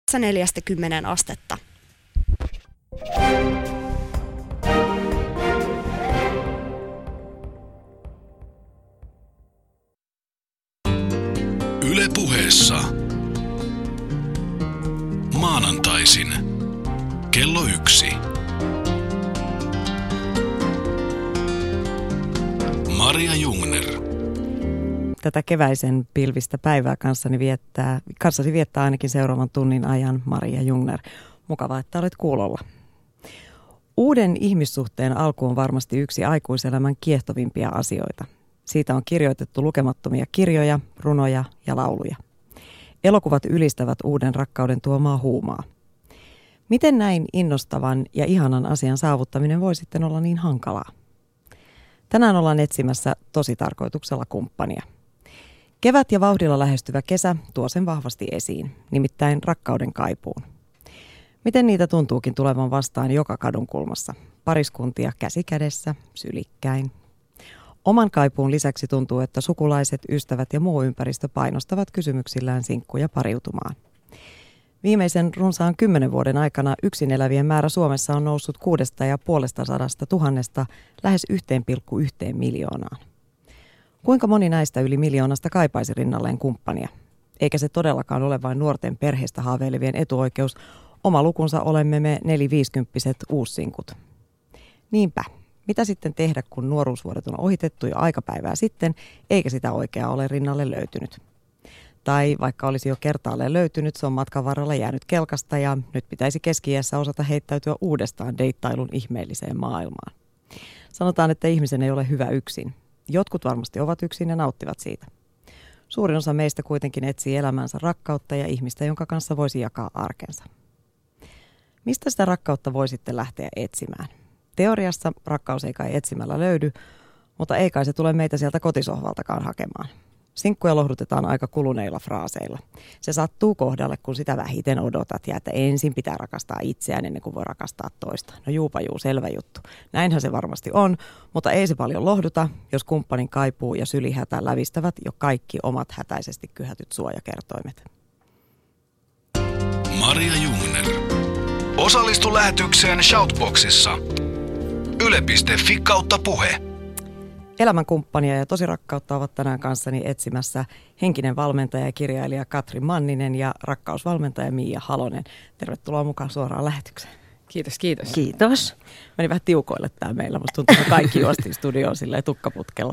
40 astetta. Yle Puheessa. Maanantaisin kello 1. Maria Jungner. Tätä keväisen pilvistä päivää kanssasi viettää ainakin seuraavan tunnin ajan Maria Jungner. Mukavaa, että olet kuulolla. Uuden ihmissuhteen alku on varmasti yksi aikuiselämän kiehtovimpia asioita. Siitä on kirjoitettu lukemattomia kirjoja, runoja ja lauluja. Elokuvat ylistävät uuden rakkauden tuomaa huumaa. Miten näin innostavan ja ihanan asian saavuttaminen voi sitten olla niin hankalaa? Tänään ollaan etsimässä tositarkoituksella kumppania. Kevät ja vauhdilla lähestyvä kesä tuo sen vahvasti esiin, nimittäin rakkauden kaipuun. Miten niitä tuntuukin tulevan vastaan joka kadunkulmassa? Pariskuntia käsi kädessä, sylikkäin. Oman kaipuun lisäksi tuntuu, että sukulaiset, ystävät ja muu ympäristö painostavat kysymyksillään sinkkuja pariutumaan. Viimeisen runsaan 10 vuoden aikana yksin elävien määrä Suomessa on noussut 650 000 lähes 1,1 miljoonaan. Kuinka moni näistä yli miljoonasta kaipaisi rinnalleen kumppania? Eikä se todellakaan ole vain nuorten perheestä haaveilevien etuoikeus. Oma lukunsa olemme me 4-50-vuotiaat uussinkut. Niinpä. Mitä sitten tehdä, kun nuoruusvuodet on ohitettu jo aikapäivää sitten, eikä sitä oikeaa ole rinnalle löytynyt? Tai vaikka olisi jo kertaalleen löytynyt, se on matkan varrella jäänyt kelkasta ja nyt pitäisi keski-iässä osata heittäytyä uudestaan deittailun ihmeelliseen maailmaan. Sanotaan, että ihmisen ei ole hyvä yksin. Jotkut varmasti ovat yksin ja nauttivat siitä. Suurin osa meistä kuitenkin etsii elämänsä rakkautta ja ihmistä, jonka kanssa voisi jakaa arkensa. Mistä sitä rakkautta voi sitten lähteä etsimään? Teoriassa rakkaus ei kai etsimällä löydy, mutta ei kai se tule meitä sieltä kotisohvaltakaan hakemaan. Sinkkuja lohdutetaan aika kuluneilla fraaseilla. Se sattuu kohdalle, kun sitä vähiten odotat ja että ensin pitää rakastaa itseään ennen kuin voi rakastaa toista. No juupa juu, selvä juttu. Näinhän se varmasti on, mutta ei se paljon lohduta, jos kumppanin kaipuu ja sylihätä lävistävät jo kaikki omat hätäisesti kyhätyt suojakertoimet. Maria Jungner. Osallistu lähetykseen Shoutboxissa. Yle.fi/puhe. Elämänkumppania ja tosirakkautta ovat tänään kanssani etsimässä henkinen valmentaja ja kirjailija Katri Manninen ja rakkausvalmentaja Miia Halonen. Tervetuloa mukaan suoraan lähetykseen. Kiitos, kiitos. Kiitos. Meni vähän tiukoille tää meillä. Musta tuntuu, että kaikki juostiin studioon silleen tukkaputkella.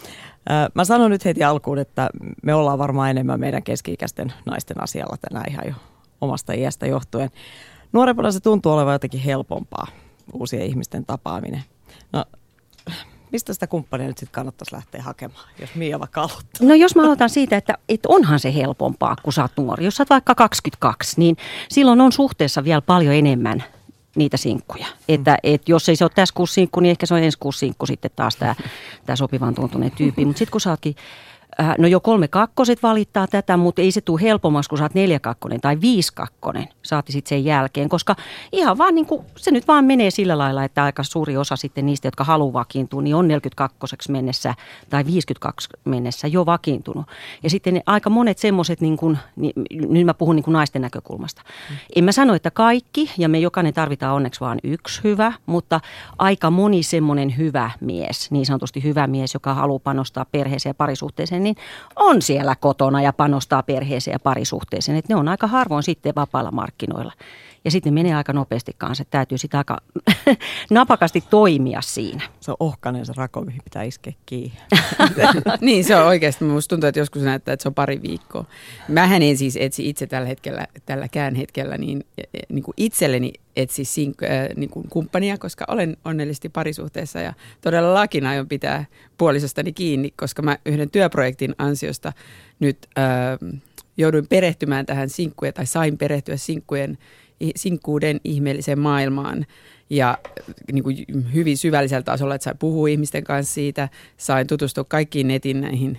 Mä sanon nyt heti alkuun, että me ollaan varmaan enemmän meidän keski-ikäisten naisten asialla tänään ihan jo omasta iästä johtuen. Nuorempana se tuntuu olevan jotenkin helpompaa, uusien ihmisten tapaaminen. No, mistä sitä kumppania nyt sitten kannattaisi lähteä hakemaan, jos Miia vaikka aloittaa? No jos mä aloitan siitä, että onhan se helpompaa, kun sä oot nuori. Jos sä oot vaikka 22, niin silloin on suhteessa vielä paljon enemmän niitä sinkkuja. Että jos ei se ole tässä kuussa sinkku, niin ehkä se on ensi kuussa sinkku sitten taas tämä sopivan tuntuneen tyyppi. Mutta sitten kun sä ootkin, no jo 3 kakkoset valittaa tätä, mutta ei se tule helpommaksi, kun sä oot 4 kakkonen tai 5 kakkonen. Saati sitten sen jälkeen, koska ihan vaan niin kuin, se nyt vaan menee sillä lailla, että aika suuri osa sitten niistä, jotka haluaa vakiintua, niin on 42 mennessä tai 52 mennessä jo vakiintunut. Ja sitten aika monet semmoiset, niin kuin, nyt mä puhun niin kuin naisten näkökulmasta. En mä sano, että kaikki, ja me jokainen tarvitaan onneksi vaan yksi hyvä, mutta aika moni semmoinen hyvä mies, niin sanotusti hyvä mies, joka haluaa panostaa perheeseen ja parisuhteeseen, niin on siellä kotona ja panostaa perheeseen ja parisuhteeseen. Että ne on aika harvoin sitten vapailla markkinoilla. Ja sitten menee aika nopeasti kanssa, että täytyy sitä aika napakasti toimia siinä. Se on ohkainen se rako, mihin pitää iskeä kiinni. Niin se on oikeasti. Minusta tuntuu, että joskus näyttää, että se on pari viikkoa. Mähän en siis etsi itse tälläkään hetkellä niin kuin itselleni etsi niin kuin kumppania, koska olen onnellisesti parisuhteessa ja todellakin aion pitää puolisostani kiinni, koska mä yhden työprojektin ansiosta nyt jouduin perehtymään tähän sinkkujen tai sain perehtyä sinkkuuden ihmeelliseen maailmaan ja niin kuin hyvin syvällisellä tasolla, että sain puhua ihmisten kanssa siitä, sain tutustua kaikkiin netin näihin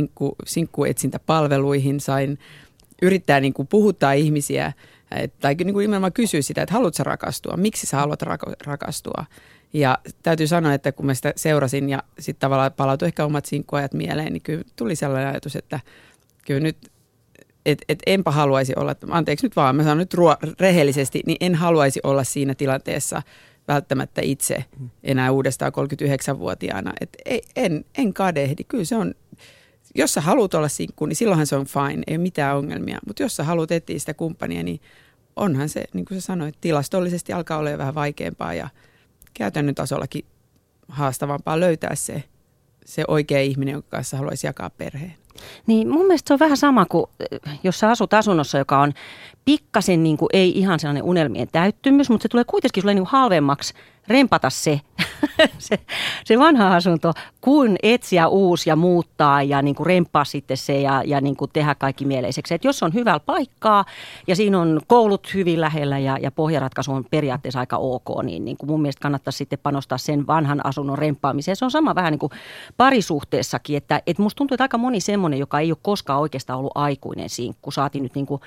sinkkuetsintäpalveluihin, sain yrittää niin kuin puhuttaa ihmisiä tai niin kuin nimenomaan kysyä sitä, että haluatko rakastua, miksi sä haluat rakastua. Ja täytyy sanoa, että kun mä sitä seurasin ja sitten tavallaan palautui ehkä omat sinkkuajat mieleen, niin kyllä tuli sellainen ajatus, että kyllä nyt enpä haluaisi olla, anteeksi nyt vaan, mä sanon nyt rehellisesti, niin en haluaisi olla siinä tilanteessa välttämättä itse enää uudestaan 39-vuotiaana. En kadehdi, kyllä se on, jos sä haluat olla sinkku, niin silloinhan se on fine, ei mitään ongelmia. Mutta jos sä haluat etsiä sitä kumppania, niin onhan se, niin kuin sä sanoit, tilastollisesti alkaa olla vähän vaikeampaa ja käytännön tasollakin haastavampaa löytää se oikea ihminen, jonka kanssa haluaisi jakaa perheen. Niin mun mielestä se on vähän sama kuin, jos sä asut asunnossa, joka on pikkasen niin kuin, ei ihan sellainen unelmien täyttymys, mutta se tulee kuitenkin sulle niin kuin halvemmaksi rempata se vanha asunto, kun etsiä uusi ja muuttaa ja niin kuin remppaa sitten se ja niin kuin tehdä kaikki mieleiseksi. Et jos on hyvällä paikkaa ja siinä on koulut hyvin lähellä ja pohjaratkaisu on periaatteessa aika ok, niin kuin mun mielestä kannattaisi sitten panostaa sen vanhan asunnon remppaamiseen. Se on sama vähän niin kuin parisuhteessakin, että musta tuntuu, että aika moni semmoinen, joka ei ole koskaan oikeastaan ollut aikuinen sinkku, saatiin nyt niin kuin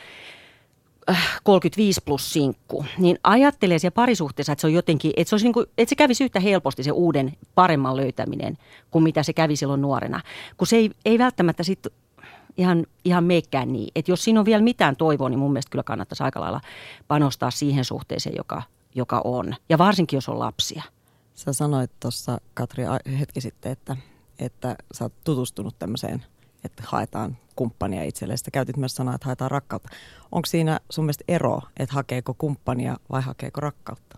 35 plus sinkku, niin ajattelee siellä parisuhteessa, että se on jotenkin, että se olisi niin kuin, että se kävisi yhtä helposti se uuden paremman löytäminen kuin mitä se kävi silloin nuorena. Kun se ei välttämättä sitten ihan meikään niin. Että jos siinä on vielä mitään toivoa, niin mun mielestä kyllä kannattaisi aika lailla panostaa siihen suhteeseen, joka on. Ja varsinkin, jos on lapsia. Sä sanoit tuossa, Katri, hetki sitten, että sä oot tutustunut tämmöiseen, että haetaan kumppania itselleen. Sitten käytit myös sanaa, että haetaan rakkautta. Onko siinä sun mielestä ero, että hakeeko kumppania vai hakeeko rakkautta?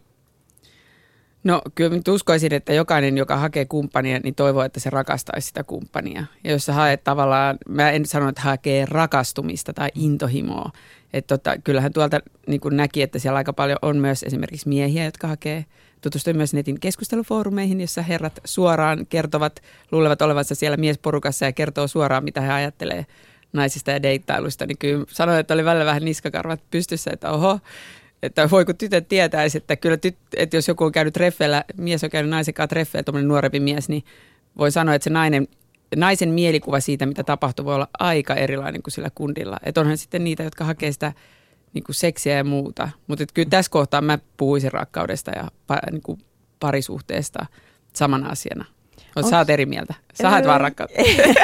No kyllä nyt uskoisin, että jokainen, joka hakee kumppania, niin toivoo, että se rakastaisi sitä kumppania. Ja jos sä haet tavallaan, mä en sano, että hakee rakastumista tai intohimoa. Että kyllähän tuolta niin kuin näki, että siellä aika paljon on myös esimerkiksi miehiä, jotka hakee. Tutustuin myös netin keskustelufoorumeihin, jossa herrat suoraan luulevat olevansa siellä miesporukassa ja kertoo suoraan, mitä he ajattelee naisista ja deittailusta. Niin kyllä sanoin, että oli välillä vähän niskakarvat pystyssä, että oho, että voi kun tytöt tietäisi, että kyllä että jos joku on käynyt treffeillä, mies on käynyt naisen kanssa treffeillä, tuommoinen nuorempi mies, niin voi sanoa, että se naisen mielikuva siitä, mitä tapahtuu, voi olla aika erilainen kuin sillä kundilla. Että onhan sitten niitä, jotka hakee sitä niin kuin seksiä ja muuta. Mutta kyllä tässä kohtaa mä puhuisin rakkaudesta ja niin kuin parisuhteesta samana asiana. Sä oot eri mieltä. Sä haet vaan rakkautta.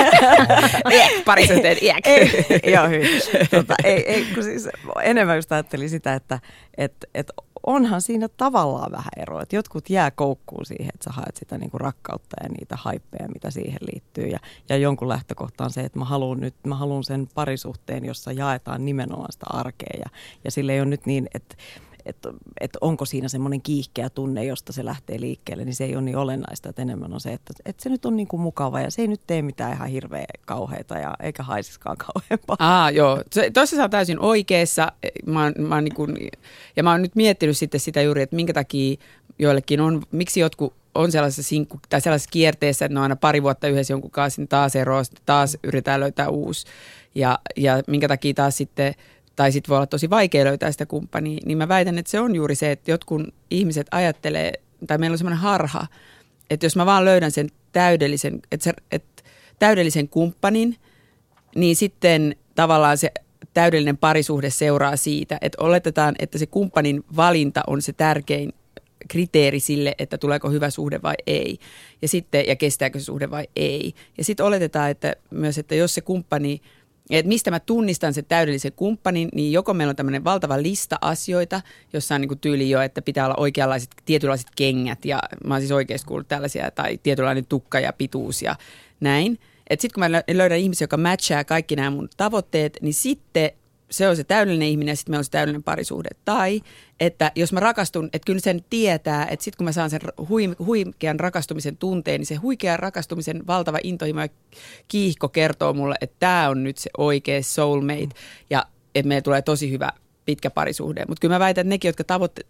Parisuhteen iäk. Joo, hyvin. Kun siis enemmän just ajattelin sitä, että onhan siinä tavallaan vähän eroa. Että jotkut jää koukkuun siihen, että sä haet sitä niinku rakkautta ja niitä haippeja, mitä siihen liittyy. Ja jonkun lähtökohta on se, että mä haluan sen parisuhteen, jossa jaetaan nimenomaan sitä arkea. Ja sille ei ole nyt niin, että onko siinä semmoinen kiihkeä tunne, josta se lähtee liikkeelle, niin se ei ole niin olennaista, että enemmän on se, että se nyt on niin kuin mukava ja se ei nyt tee mitään ihan hirveän kauheita ja eikä haisiskaan kauheampaa. Joo. Tuossa sä oot täysin oikeassa. Mä oon nyt miettinyt sitten sitä juuri, että minkä takia joillekin on, miksi jotkut on sellaisessa kierteessä, että ne on aina pari vuotta yhdessä jonkun kanssa, niin taas eroaa, taas yritetään löytää uusi. Ja minkä takia taas sitten tai sitten voi olla tosi vaikea löytää sitä kumppania, niin mä väitän, että se on juuri se, että jotkut ihmiset ajattelee, tai meillä on semmoinen harha, että jos mä vaan löydän sen täydellisen kumppanin, niin sitten tavallaan se täydellinen parisuhde seuraa siitä, että oletetaan, että se kumppanin valinta on se tärkein kriteeri sille, että tuleeko hyvä suhde vai ei, ja kestääkö se suhde vai ei. Ja sitten oletetaan, että myös, että jos se kumppani, että mistä mä tunnistan sen täydellisen kumppanin, niin joko meillä on tämmöinen valtava lista asioita, jossa on niin kuin tyyli jo, että pitää olla oikeanlaiset, tietynlaiset kengät, ja mä oon siis oikeasti kuullut tällaisia, tai tietynlainen tukka ja pituus ja näin. Että sitten kun mä löydän ihmisen, joka matchaa kaikki nämä mun tavoitteet, niin sitten se on se täydellinen ihminen ja sitten meillä on se täydellinen parisuhde. Tai että jos mä rakastun, että kyllä sen tietää, että sitten kun mä saan sen huikean rakastumisen tunteen, niin se huikean rakastumisen valtava intohimo ja kiihko kertoo mulle, että tämä on nyt se oikea soulmate ja että meillä tulee tosi hyvä pitkä parisuhde. Mutta kyllä mä väitän, että nekin, jotka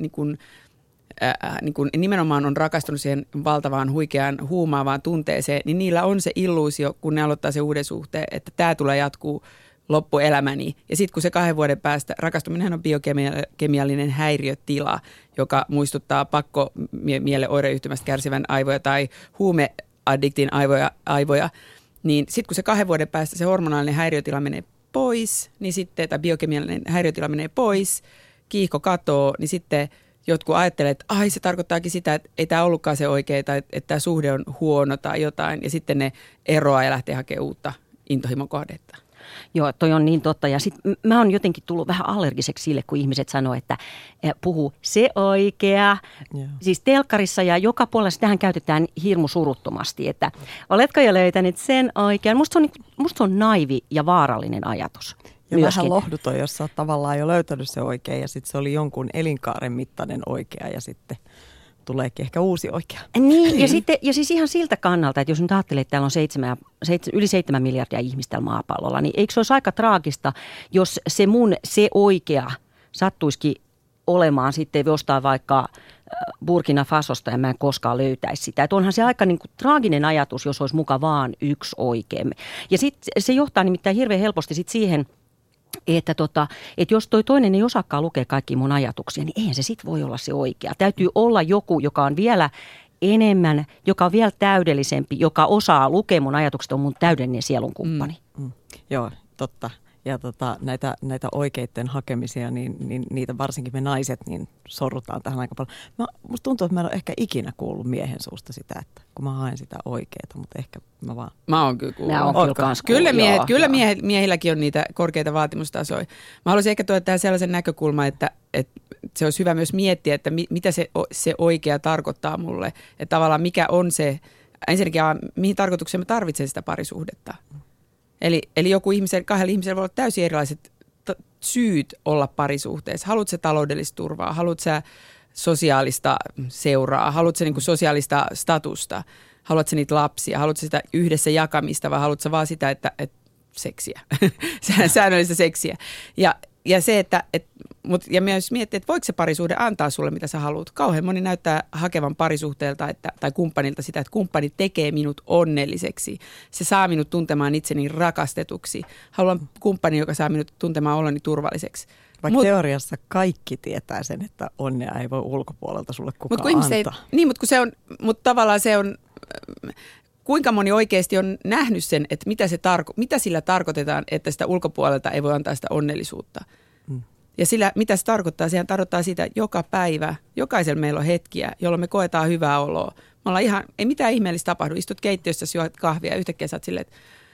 nimenomaan on rakastunut siihen valtavaan huikeaan huumaavaan tunteeseen, niin niillä on se illuusio, kun ne aloittaa se uuden suhteen, että tämä tulee jatkuu loppuelämäni. Ja sitten kun se 2 vuoden päästä, rakastuminenhan on biokemiallinen häiriötila, joka muistuttaa pakkomielen oireyhtymästä kärsivän aivoja tai huumeaddiktin aivoja, niin sitten kun se 2 vuoden päästä se hormonaalinen häiriötila menee pois, niin sitten tämä biokemiallinen häiriötila menee pois, kiihko katoo, niin sitten jotkut ajattelee, että se tarkoittaakin sitä, että ei tämä ollutkaan se oikea tai että tämä suhde on huono tai jotain, ja sitten ne eroaa ja lähtee hakemaan uutta intohimon kohdetta. Joo, toi on niin totta. Ja sit mä oon jotenkin tullut vähän allergiseksi sille, kun ihmiset sanoo, että puhuu se oikea. Yeah. Siis telkkarissa ja joka puolella sitähän käytetään hirmu suruttomasti, että oletko jo löytänyt sen oikean? Musta se on naivi ja vaarallinen ajatus. Ja myöskin. vähän lohduton, jos sä oot tavallaan jo löytänyt se oikein ja sitten se oli jonkun elinkaaren mittainen oikea ja sitten tuleekin ehkä uusi oikea. Niin, ja siis ihan siltä kannalta, että jos nyt ajattelee, että täällä on yli 7 miljardia ihmistä täällä maapallolla, niin eikö se olisi aika traagista, jos se oikea sattuisikin olemaan sitten jostain vaikka Burkina Fasosta ja mä en koskaan löytäisi sitä. Että onhan se aika niin kuin traaginen ajatus, jos olisi muka vaan yksi oikein. Ja sitten se johtaa nimittäin hirveän helposti sit siihen, että jos toi toinen ei osaakaan lukea kaikki mun ajatuksia, niin eihän se sit voi olla se oikea. Täytyy olla joku, joka on vielä enemmän, joka on vielä täydellisempi, joka osaa lukea mun ajatukset, on mun täydellinen sielunkumppani. Joo, totta. Ja näitä oikeiden hakemisia, niin niitä varsinkin me naiset niin sorrutaan tähän aika paljon. Musta tuntuu, että mä en ole ehkä ikinä kuullut miehen suusta sitä, että kun mä haen sitä oikeaa, mutta ehkä mä vaan... Mä oon kyllä kuullut. Kyllä Miehilläkin on niitä korkeita vaatimustasoja. Mä haluaisin ehkä tuoda tähän sellaisen näkökulman, että se olisi hyvä myös miettiä, että mitä se oikea tarkoittaa mulle. Että tavallaan mikä on se, ensinnäkin mihin tarkoitukseen mä tarvitsen sitä parisuhdetta. Eli kahdella ihmisellä voi olla täysin erilaiset syyt olla parisuhteessa. Haluatko sä taloudellista turvaa? Haluatko sä sosiaalista seuraa? Haluatko sä niinku sosiaalista statusta? Haluatko sä niitä lapsia? Haluatko sä sitä yhdessä jakamista vai haluatko sä vaan sitä, että seksiä, säännöllistä seksiä? Ja se, ja myös miettiä, että voiko se parisuhde antaa sulle, mitä sä haluat. Kauhean moni näyttää hakevan parisuhteelta tai kumppanilta sitä, että kumppani tekee minut onnelliseksi. Se saa minut tuntemaan itseni rakastetuksi. Haluan kumppani, joka saa minut tuntemaan oloni turvalliseksi. Vaikka teoriassa kaikki tietää sen, että onnea ei voi ulkopuolelta sulle kukaan antaa. Mutta tavallaan se on... Kuinka moni oikeasti on nähnyt sen, että mitä sillä tarkoitetaan, että sitä ulkopuolelta ei voi antaa sitä onnellisuutta. Ja sillä, mitä se tarkoittaa? Sehän tarkoittaa sitä, että joka päivä, jokaisella meillä on hetkiä, jolloin me koetaan hyvää oloa. Me ollaan ei mitään ihmeellistä tapahdu. Istut keittiössä, juot kahvia ja yhtäkkiä sä oot silleen,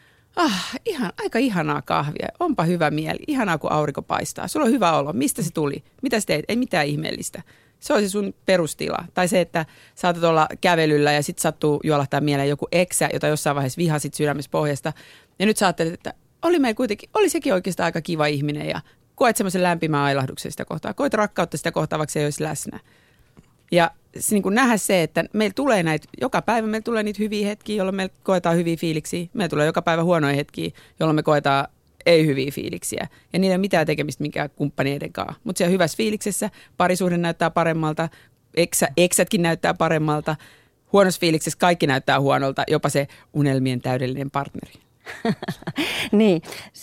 että aika ihanaa kahvia. Onpa hyvä mieli. Ihanaa, kun aurinko paistaa. Sulla on hyvä olo. Mistä se tuli? Mitä sä teet? Ei mitään ihmeellistä. Se on se sun perustila. Tai se, että saatat olla kävelyllä ja sit sattuu juolahtaa mieleen joku eksä, jota jossain vaiheessa vihasit sydämessä pohjasta. Ja nyt sä ajattelet, että oli sekin oikeastaan aika kiva ihminen ja koet semmoisen lämpimän ailahduksen sitä kohtaa. Koet rakkautta sitä kohtaa, vaikka se ei olisi läsnä. Ja niin kuin nähdä se, että meillä tulee joka päivä meillä tulee niitä hyviä hetkiä, jolloin me koetaan hyviä fiiliksiä. Meillä tulee joka päivä huonoja hetkiä, jolloin me koetaan ei hyviä fiiliksiä. Ja niillä ei ole mitään tekemistä minkään kumppaneiden kanssa. Mutta siellä hyvässä fiiliksessä parisuhde näyttää paremmalta, eksätkin näyttää paremmalta. Huonossa fiiliksessä kaikki näyttää huonolta, jopa se unelmien täydellinen partneri. Niin,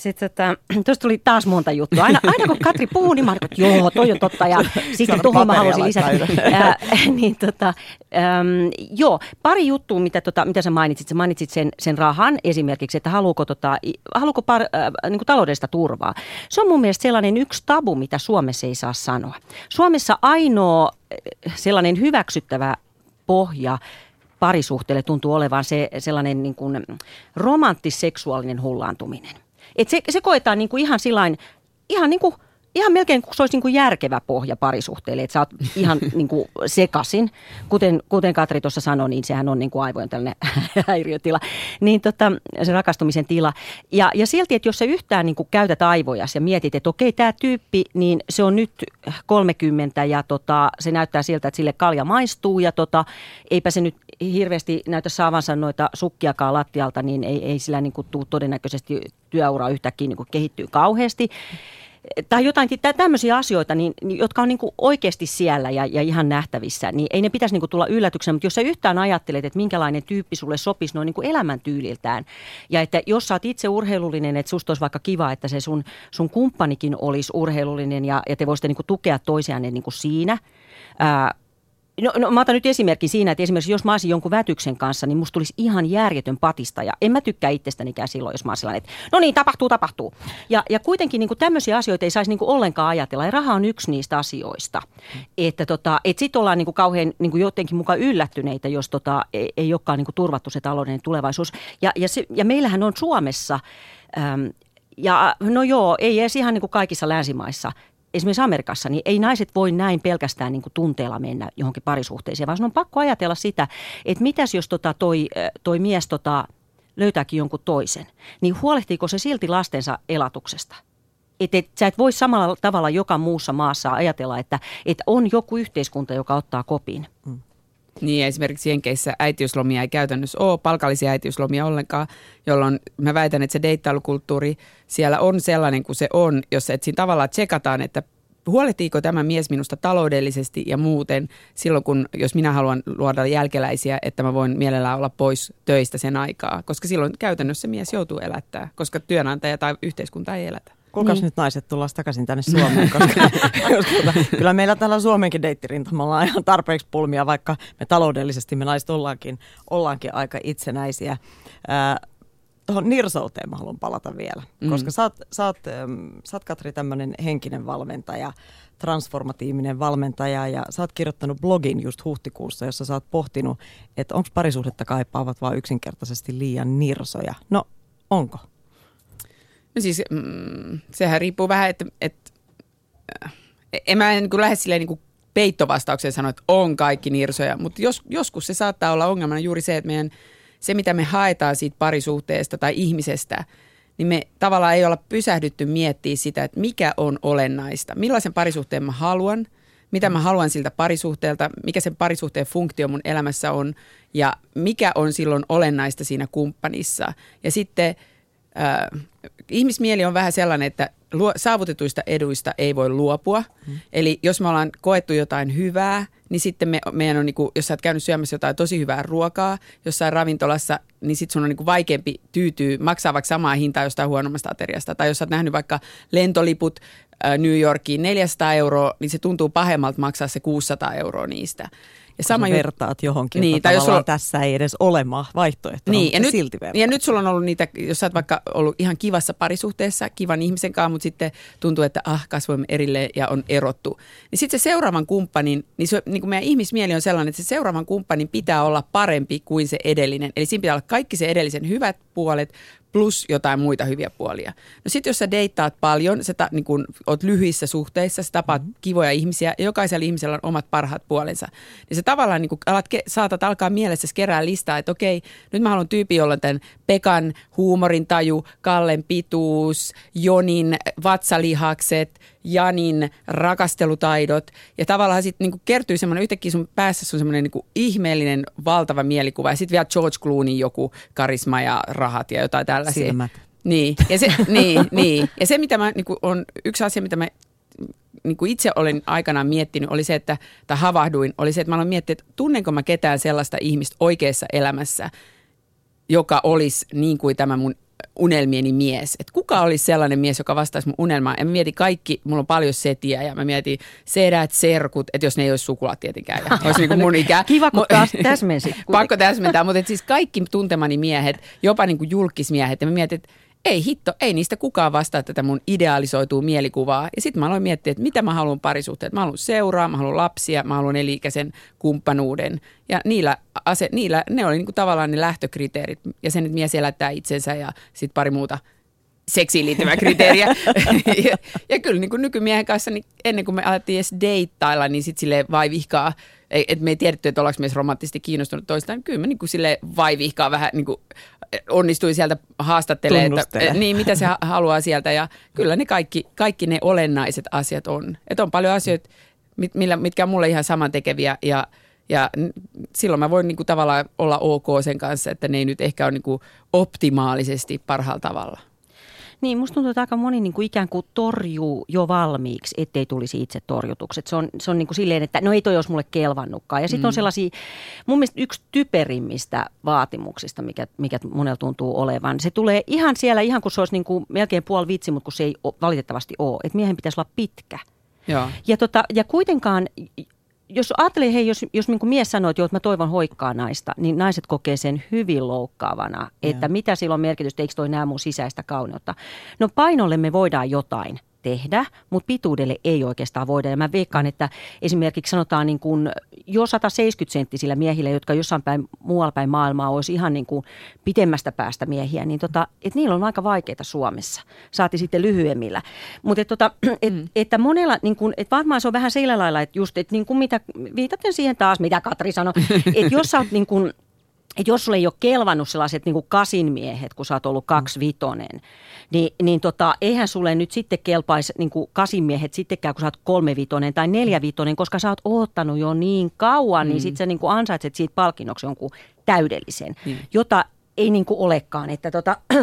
tuossa tuli taas monta juttua. Aina kun Katri puhuu, niin mä olen, että joo, toi on totta. Ja sitten tuohon mä haluaisin lisätä. Joo, pari juttua, mitä sä mainitsit. Sä mainitsit sen rahan esimerkiksi, että haluuko niin taloudellista turvaa. Se on mun mielestä sellainen yksi tabu, mitä Suomessa ei saa sanoa. Suomessa ainoa sellainen hyväksyttävä pohja parisuhteelle tuntuu olevan sellainen niin kuin romanttis-seksuaalinen hullaantuminen. Että se koetaan niin kuin ihan melkein kuin se olisi niin kuin järkevä pohja parisuhteelle, että sä oot ihan niin kuin sekasin. Kuten Katri tuossa sanoi, niin sehän on niin kuin aivojen tällainen häiriötila, niin se rakastumisen tila. Ja silti, että jos sä yhtään niin kuin käytät aivojas ja mietit, että okei, tämä tyyppi, niin se on nyt 30 ja se näyttää siltä, että sille kalja maistuu ja eipä se nyt hirveästi näytä saavansa noita sukkiakaan lattialta, niin ei sillä niin kuin tule todennäköisesti työura yhtäkkiä niin kuin kehittyy kauheasti. Tai jotain tämmöisiä asioita, jotka on niin kuin oikeasti siellä ja ihan nähtävissä, niin ei ne pitäisi niin kuin tulla yllätyksenä. Mutta jos sä yhtään ajattelet, että minkälainen tyyppi sulle sopisi noin niin kuin elämäntyyliltään, ja että jos sä oot itse urheilullinen, että susta olisi vaikka kiva, että se sun kumppanikin olisi urheilullinen ja te voisitte niin kuin tukea toisianne niin kuin siinä. No mä otan nyt esimerkki siinä, että esimerkiksi jos mä olisin jonkun vätyksen kanssa, niin musta tulisi ihan järjetön patistaja. En mä tykkää itsestänikään silloin, jos mä olisin sellainen, että no niin, tapahtuu. Ja kuitenkin niin kuin tämmöisiä asioita ei saisi niin kuin ollenkaan ajatella. Ja raha on yksi niistä asioista. Että sit ollaan niin kuin kauhean niin kuin jotenkin mukaan yllättyneitä, jos ei olekaan niin kuin turvattu se taloudellinen tulevaisuus. Ja meillähän on Suomessa... Ja no joo, ei edes ihan niin kuin kaikissa länsimaissa. Esimerkiksi Amerikassa, niin ei naiset voi näin pelkästään niin kuin tunteella mennä johonkin parisuhteeseen, vaan on pakko ajatella sitä, että mitäs jos toi mies löytääkin jonkun toisen, niin huolehtiiko se silti lastensa elatuksesta? Sä et voi samalla tavalla joka muussa maassa ajatella, että on joku yhteiskunta, joka ottaa kopin. Niin, esimerkiksi Jenkeissä äitiyslomia ei käytännössä ole, palkallisia äitiyslomia ollenkaan, jolloin mä väitän, että se deittailukulttuuri siellä on sellainen kuin se on, jos et siinä tavallaan tsekataan, että huolehtiiko tämä mies minusta taloudellisesti ja muuten silloin, jos minä haluan luoda jälkeläisiä, että mä voin mielellään olla pois töistä sen aikaa, koska silloin käytännössä mies joutuu elättää, koska työnantaja tai yhteiskunta ei elätä. Kuulkaas nyt naiset, tullaan takaisin tänne Suomeen, koska kyllä meillä täällä Suomenkin deittirintamalla on ihan tarpeeksi pulmia, vaikka me taloudellisesti me naiset ollaankin aika itsenäisiä. Tuohon nirsouteen mä haluan palata vielä, koska sä oot Katri tämmöinen henkinen valmentaja, transformatiivinen valmentaja ja sä oot kirjoittanut blogin just huhtikuussa, jossa sä oot pohtinut, että onko parisuhdetta kaipaavat vaan yksinkertaisesti liian nirsoja. No, onko? No siis sehän riippuu vähän, että en mä niin lähde silleen niin peittovastaukseen sanoa, että on kaikki nirsoja, mutta joskus se saattaa olla ongelmana juuri se, että se mitä me haetaan siitä parisuhteesta tai ihmisestä, niin me tavallaan ei olla pysähdytty miettimään sitä, että mikä on olennaista, millaisen parisuhteen mä haluan, mitä mä haluan siltä parisuhteelta, mikä sen parisuhteen funktio mun elämässä on ja mikä on silloin olennaista siinä kumppanissa. Ja sitten ihmismieli on vähän sellainen, että saavutetuista eduista ei voi luopua. Eli jos me ollaan koettu jotain hyvää, niin sitten meidän on, jos sä oot käynyt syömässä jotain tosi hyvää ruokaa jossain ravintolassa, niin sitten sun on vaikeampi tyytyä maksaa vaikka samaa hintaa jostain huonommasta ateriasta. Tai jos sä oot nähnyt vaikka lentoliput New Yorkiin 400 €, niin se tuntuu pahemmalta maksaa se 600 € niistä. Ja sama vertaat johonkin, niin, tai jos tässä ei edes ole vaihtoehtoja, niin, mutta silti vertaat. Ja nyt sulla on ollut niitä, jos sä oot vaikka ollut ihan kivassa parisuhteessa, kivan ihmisen kanssa, mutta sitten tuntuu, että kasvoimme erilleen ja on erottu. Niin sitten se seuraavan kumppanin, niin kuin meidän ihmismieli on sellainen, että se seuraavan kumppanin pitää olla parempi kuin se edellinen. Eli siinä pitää olla kaikki se edellisen hyvät puolet, plus jotain muita hyviä puolia. No sitten jos sä deittaat paljon, sä niin kun oot lyhyissä suhteissa, sä tapaat kivoja ihmisiä ja jokaisella ihmisellä on omat parhaat puolensa, niin sä tavallaan niin kun saatat alkaa mielessäsi kerää listaa, että okei, nyt mä haluan tyypin, jolla on tämän Pekan huumorintaju, Kallen pituus, Jonin vatsalihakset, Janin rakastelutaidot ja tavallaan sitten niin kertyy semmoinen, yhtäkkiä sun päässä on semmoinen niin ihmeellinen valtava mielikuva ja sitten vielä George Clooneyn joku karisma ja rahat ja jotain tällaisia. Silmät. Niin, ja se, niin. Ja se mitä mä, niin on yksi asia, mitä mä niin itse olen aikanaan miettinyt, oli se, että havahduin, oli se, että mä aloin miettiä, että tunnenko mä ketään sellaista ihmistä oikeassa elämässä, joka olisi niin kuin tämä mun unelmieni mies. Että kuka olisi sellainen mies, joka vastaisi mun unelmaan. Ja mä mietin kaikki, mulla on paljon setiä ja mä mietin sedät, serkut, että jos ne ei olisi sukulat tietenkään. Ja olisi niin kuin mun ikä. Kiva, kun taas täsmensit. Pakko täsmentää, mutta siis kaikki tuntemani miehet, jopa niin kuin julkismiehet. Ja mä mietin, että ei hitto, ei niistä kukaan vastaa tätä mun idealisoituu mielikuvaa. Ja sitten mä aloin miettiä, että mitä mä haluan parisuhteet. Mä haluan seuraa, mä haluan lapsia, mä haluan eli-ikäisen kumppanuuden. Ja niillä ne oli niinku tavallaan ne lähtökriteerit. Ja sen, että mies elättää itsensä ja sitten pari muuta seksiin liittyvää kriteeriä. ja kyllä niin kuin nykymiehen kanssa, niin ennen kuin me alettiin edes deittailla, niin sitten silleen vaivihkaa, että me ei tiedetty, että ollaanko mies romanttisesti kiinnostunut toistaan. Niin kyllä me niin kuin silleen vaivihkaa vähän niin kuin onnistui sieltä haastattelemaan, että niin, mitä se haluaa sieltä. Ja kyllä ne kaikki ne olennaiset asiat on. Että on paljon asioita, mitkä on mulle ihan samantekeviä ja silloin mä voin niin kuin tavallaan olla ok sen kanssa, että ne ei nyt ehkä ole niin kuin optimaalisesti parhaalla tavalla. Niin, musta tuntuu, että aika moni niin kuin ikään kuin torjuu jo valmiiksi, ettei tulisi itse torjutukset. Se on niin kuin silleen, että no ei toi olisi mulle kelvannutkaan. Ja sitten on sellaisia, mun mielestä yksi typerimmistä vaatimuksista, mikä monella tuntuu olevan. Se tulee ihan siellä, ihan kun se olisi niin kuin melkein puoli vitsi, mutta kun se ei valitettavasti ole. Että miehen pitäisi olla pitkä. Joo. Ja kuitenkaan, jos ajattelee, hei, jos niin kuin mies sanoo, että joo, että mä toivon hoikkaa naista, niin naiset kokee sen hyvin loukkaavana, että mitä sillä on merkitystä, eikö toi näe mun sisäistä kauneutta. No painolle me voidaan jotain tehdä, mutta pituudelle ei oikeastaan voida. Ja mä veikkaan, että esimerkiksi sanotaan niin kuin jo 170-senttisillä miehillä, jotka jossain päin muualla päin maailmaa olisi ihan niin kuin pitemmästä päästä miehiä, niin että niillä on aika vaikeita Suomessa. Saati sitten lyhyemmillä. Mutta että monella, niin kuin, että varmaan se on vähän sillä lailla, että just, että niin kuin mitä, viitaten siihen taas, mitä Katri sanoi, että jos sä oot niin kuin, että jos sulle ei ole kelvannut sellaiset niin kuin kasinmiehet, kun sä oot ollut 25, niin eihän sulle nyt sitten kelpaisi niin kuin kasinmiehet sittenkään, kun sä oot 35 tai 45, koska sä oot odottanut jo niin kauan, niin sitten sä niin kuin ansaitset siitä palkinnoksi jonkun täydellisen, jota ei niin kuin olekaan. Että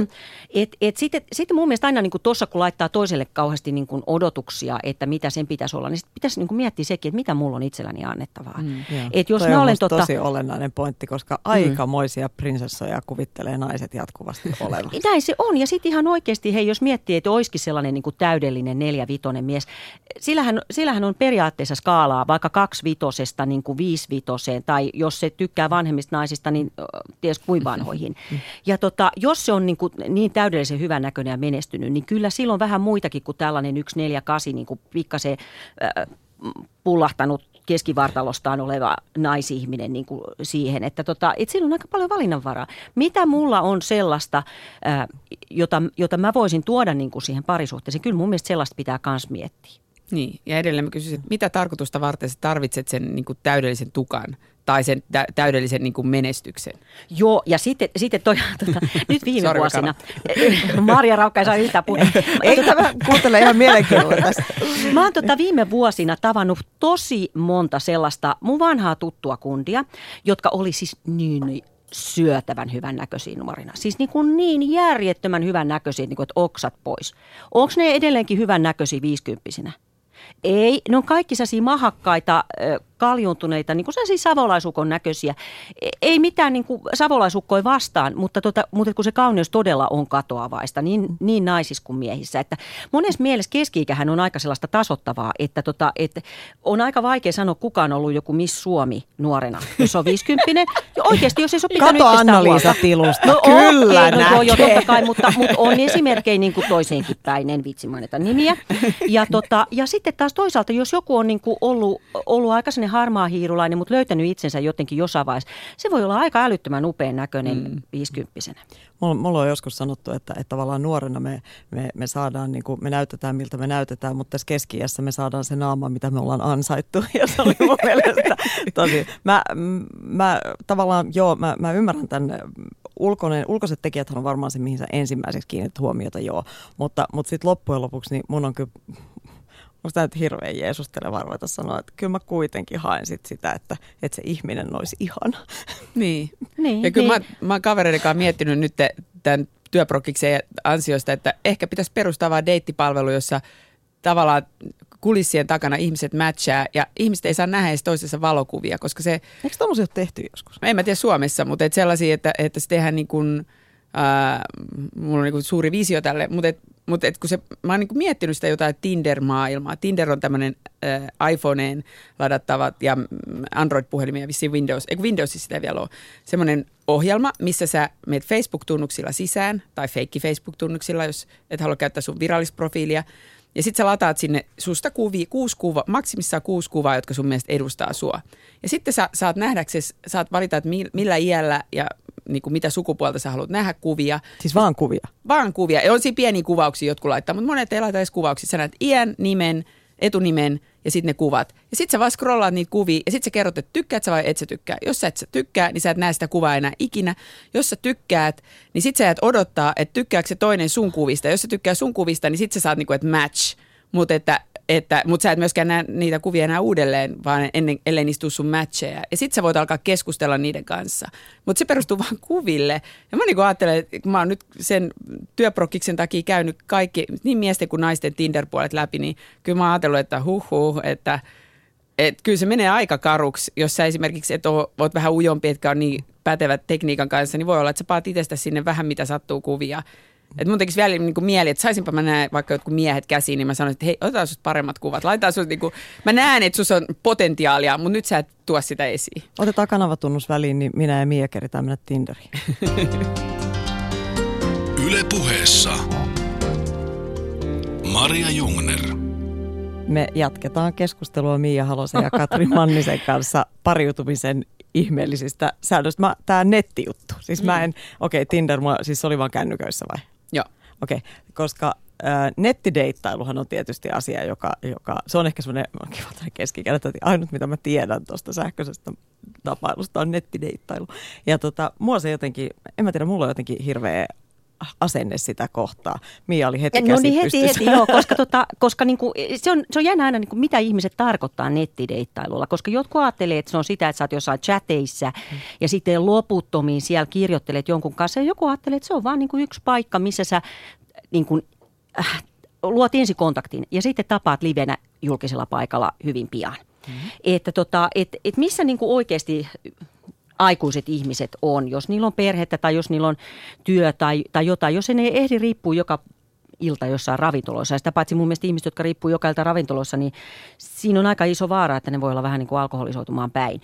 sitten mun mielestä aina niin kuin tuossa, kun laittaa toiselle kauheasti niin kuin odotuksia, että mitä sen pitäisi olla, niin sitten pitäisi niin kuin miettiä sekin, että mitä mulla on itselläni annettavaa. Että jos mä olen tosi olennainen pointti, koska aikamoisia prinsessoja kuvittelee naiset jatkuvasti olevan. Näin se on. Ja sitten ihan oikeasti, hei, jos miettii, että olisikin sellainen niin kuin täydellinen 4-5 mies, sillähän on periaatteessa skaalaa vaikka 2-5 niin kuin 5-5, tai jos se tykkää vanhemmista naisista, niin ties kuin vanhoihin. Ja jos se on niin täydellisen hyvän näköinen ja menestynyt, niin kyllä silloin vähän muitakin kuin tällainen 1-4-8 niin kuin pikkasen pullahtanut keskivartalostaan oleva naisihminen niin kuin siihen, että sillä on aika paljon valinnanvaraa. Mitä mulla on sellaista, jota mä voisin tuoda niin kuin siihen parisuhteeseen? Kyllä mun mielestä sellaista pitää myös miettiä. Niin, ja edelleen mä kysyisin, että mitä tarkoitusta varten sä tarvitset sen niin kuin täydellisen tukan tai sen täydellisen niin kuin menestyksen? Joo, ja sitten nyt viime vuosina, Marja Raukka ei saa yhtään puhua. Ei tämä kuuntele ihan mielenkiinnolla tästä. Mä oon viime vuosina tavannut tosi monta sellaista mun vanhaa tuttua kundia, jotka oli siis niin syötävän hyvän näköisiä nuorina. Siis niin järjettömän hyvän näköisiä, että oksat pois. Onko ne edelleenkin hyvän näköisiä 50-vuotiaina? Ei, ne on kaikki sellaisia mahakkaita, kaljuuntuneita, niin kuin sellaisia savolaisukon näköisiä. Ei mitään niin kuin savolaisukkoja vastaan, mutta kun se kauneus todella on katoavaista, niin naisissa kuin miehissä. Että monessa mielessä keski-ikähän on aika sellaista tasoittavaa, että on aika vaikea sanoa, kuka on ollut joku Miss Suomi nuorena, jos on 50. Ja oikeasti, jos ei se ole pitänyt kato Anna-Liisa Tilusta, no, kyllä näkee. Jo totta kai, mutta on esimerkkejä niin kuin toiseenkin päin, en vitsi mainita nimiä. Ja sitten taas toisaalta, jos joku on niin kuin ollut aika sellainen harmaa hiirulainen, mutta löytänyt itsensä jotenkin jossain vaiheessa, se voi olla aika älyttömän upean näköinen 50-vuotiaana. Mulla on joskus sanottu, että tavallaan nuorena me saadaan, niin kuin, me näytetään miltä me näytetään, mutta tässä keski-iässä me saadaan se naama, mitä me ollaan ansaittu. Ja se oli mun mielestä tosi. Mä ymmärrän tämän. Ulkoiset tekijäthän on varmaan se, mihin sä ensimmäiseksi kiinnität huomiota, mutta sitten loppujen lopuksi niin mun on kyllä, musta tämä nyt hirveän jeesusteleva ruveta sanoa, että kyllä mä kuitenkin haen sitä, että se ihminen olisi ihana. Niin. Ja kyllä mä oon kavereiden kanssa miettinyt nyt tämän työprokkiksen ansiosta, että ehkä pitäisi perustaa vaan deittipalvelu, jossa tavallaan kulissien takana ihmiset matchaa ja ihmiset ei saa nähdä edes toisessa valokuvia, koska se... Eikö tommosia ole tehty joskus? En mä tiedä Suomessa, mutta et sellaisia, että se tehdään niin kuin... mulla on niin kuin suuri visio tälle, mutta kun mä oon niin kuin miettinyt sitä jotain Tinder-maailmaa. Tinder on tämmöinen iPhoneen ladattava ja Android-puhelimia, vissiin Windowsissa sitä vielä on. Semmoinen ohjelma, missä sä menet Facebook-tunnuksilla sisään tai feikki Facebook-tunnuksilla, jos et halua käyttää sun virallista profiilia. Ja sit sä lataat sinne susta maksimissaan 6 kuvaa, jotka sun mielestä edustaa sua. Ja sitten sä saat nähdäksesi, saat valita, että millä iällä ja niin kuin mitä sukupuolta sä haluat nähdä kuvia. Siis vaan kuvia? Vaan kuvia. Ja on siinä pieniä kuvauksia, jotkut laittaa, mutta monet ei laita edes kuvauksia. Sä näet iän, nimen, etunimen ja sitten ne kuvat. Ja sitten sä vaan scrollaat niitä kuvia ja sitten sä kerrot, että tykkäät sä vai et sä tykkää. Jos sä et tykkää, niin sä et näe sitä kuvaa enää ikinä. Jos sä tykkäät, niin sitten sä et odottaa, että tykkääkö se toinen sun kuvista. Jos sä tykkää sun kuvista, niin sitten sä saat niinku, että match. Mutta sä et myöskään näe niitä kuvia enää uudelleen, vaan ellei niistä tule sun matcheja. Ja sit sä voit alkaa keskustella niiden kanssa. Mutta se perustuu vaan kuville. Ja mä niin ajattelen, että mä oon nyt sen työprokkiksen takia käynyt kaikki, niin miesten kuin naisten Tinder-puolet läpi, niin kyllä mä oon ajatellut, että että kyllä se menee aika karuksi, jos sä esimerkiksi oot vähän ujompi, etkä on niin pätevät tekniikan kanssa, niin voi olla, että sä paat itsestä sinne vähän mitä sattuu kuvia. Että mun tekisi vielä niin kuin mieli, että saisinpa mä näen vaikka jotkut miehet käsiin, niin mä sanoin, että hei, otetaan susta paremmat kuvat. Laitetaan susta niin kuin, mä näen, että sus on potentiaalia, mutta nyt sä et tuo sitä esiin. Otetaan kanavatunnus väliin, niin minä ja Mia keritään mennä Tinderiin. Yle Puheessa Maria Jungner. Me jatketaan keskustelua Miia Halosen ja Katri Mannisen kanssa pariutumisen ihmeellisistä säännöistä. Tämä nettijuttu. Siis Tinder siis oli vaan kännyköissä vai? Joo. Okei, koska nettideittailuhan on tietysti asia, joka se on ehkä semmoinen keskikäyttö, että ainut mitä mä tiedän tuosta sähköisestä tapailusta on nettideittailu. Ja mua se jotenkin, en mä tiedä, mulla on jotenkin hirveä asenne sitä kohtaa. Miia oli heti käsi heti, joo, koska niinku, se on jännä aina, niinku, mitä ihmiset tarkoittaa nettideittailulla, koska jotkut ajattelee, että se on sitä, että sä oot jossain chateissa ja sitten loputtomiin siellä kirjoittelet jonkun kanssa, ja joku ajattelee, että se on vaan niinku yksi paikka, missä sä niinku, luot ensikontaktin ja sitten tapaat livenä julkisella paikalla hyvin pian. Että missä niinku oikeasti aikuiset ihmiset on, jos niillä on perhettä tai jos niillä on työ tai jotain, jos ne ei ehdi riippuu joka ilta jossain ravintoloissa. Ja sitä paitsi mun mielestä ihmiset, jotka riippuu joka ilta ravintoloissa, niin siinä on aika iso vaara, että ne voi olla vähän niin kuin alkoholisoitumaan päin.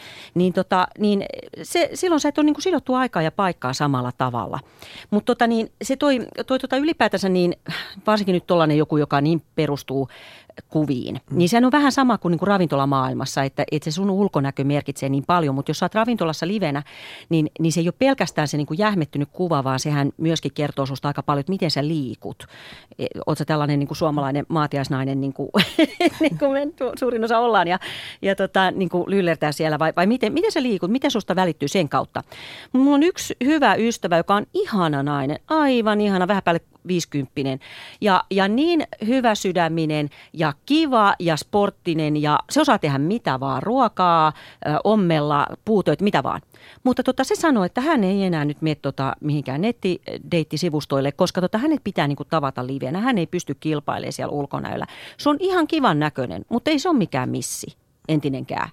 Silloin sä et ole niin kuin sidottu aikaa ja paikkaa samalla tavalla. Mutta se toi ylipäätänsä niin, varsinkin nyt tollainen joku, joka niin perustuu kuviin, niin sehän on vähän sama kuin niinku ravintolamaailmassa, että se sun ulkonäkö merkitsee niin paljon, mutta jos sä oot ravintolassa livenä, niin se ei ole pelkästään se niinku jähmettynyt kuva, vaan sehän myöskin kertoo susta aika paljon, että miten sä liikut. Oot sä tällainen niinku suomalainen maatiaisnainen, niin kuin me suurin osa ollaan, ja niinku lyllertää siellä, vai miten sä liikut, miten susta välittyy sen kautta. Mulla on yksi hyvä ystävä, joka on ihana nainen, aivan ihana, vähän päälle 50 ja niin hyvä sydäminen ja kiva ja sporttinen ja se osaa tehdä mitä vaan, ruokaa, ommella, puutöitä, mitä vaan. Mutta se sanoi, että hän ei enää nyt mene mihinkään nettideittisivustoille, koska hänet pitää niinku tavata livenä. Hän ei pysty kilpailemaan siellä ulkonäöllä. Se on ihan kivan näköinen, mutta ei se ole mikään missi, entinenkään.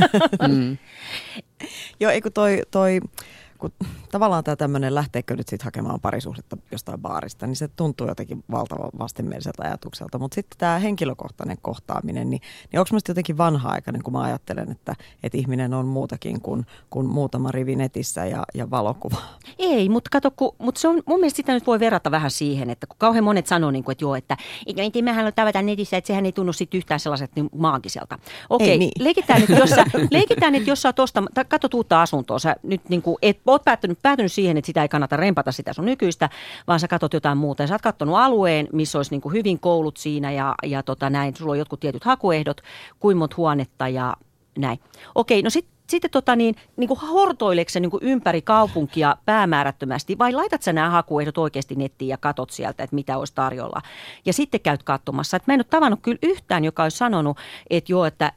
Joo, eikö toi kun tavallaan tämä tämmöinen lähteekö nyt sitten hakemaan parisuhdetta jostain baarista, niin se tuntuu jotenkin valtavan vastenmieliseltä ajatukselta. Mutta sitten tämä henkilökohtainen kohtaaminen, niin onko minusta jotenkin vanha-aikainen, kun mä ajattelen, että ihminen on muutakin kuin muutama rivi netissä ja valokuva? Ei, mutta kato, mutta se on, mun mielestä sitä nyt voi verrata vähän siihen, että kun kauhean monet sanoo, niin kuin, että joo, että mehän on tavata netissä, että sehän ei tunnu sitten yhtään sellaiset niin maagiselta. Okei, niin. leikitään nyt, jos sä oot katsot uutta asuntoa, sä nyt niin kuin, oot päätynyt siihen, että sitä ei kannata rempata sitä sun nykyistä, vaan sä katsot jotain muuta. Ja sä oot katsonut alueen, missä olisi niin kuin hyvin koulut siinä ja näin. Sulla on jotkut tietyt hakuehdot, kuinka monta huonetta ja näin. Okei, no sitten niin kuin hortoileeko sä niin kuin ympäri kaupunkia päämäärättömästi vai laitat sä nämä hakuehdot oikeasti nettiin ja katot sieltä, että mitä olisi tarjolla. Ja sitten käyt katsomassa. Että mä en ole tavannut kyllä yhtään, joka olisi sanonut, että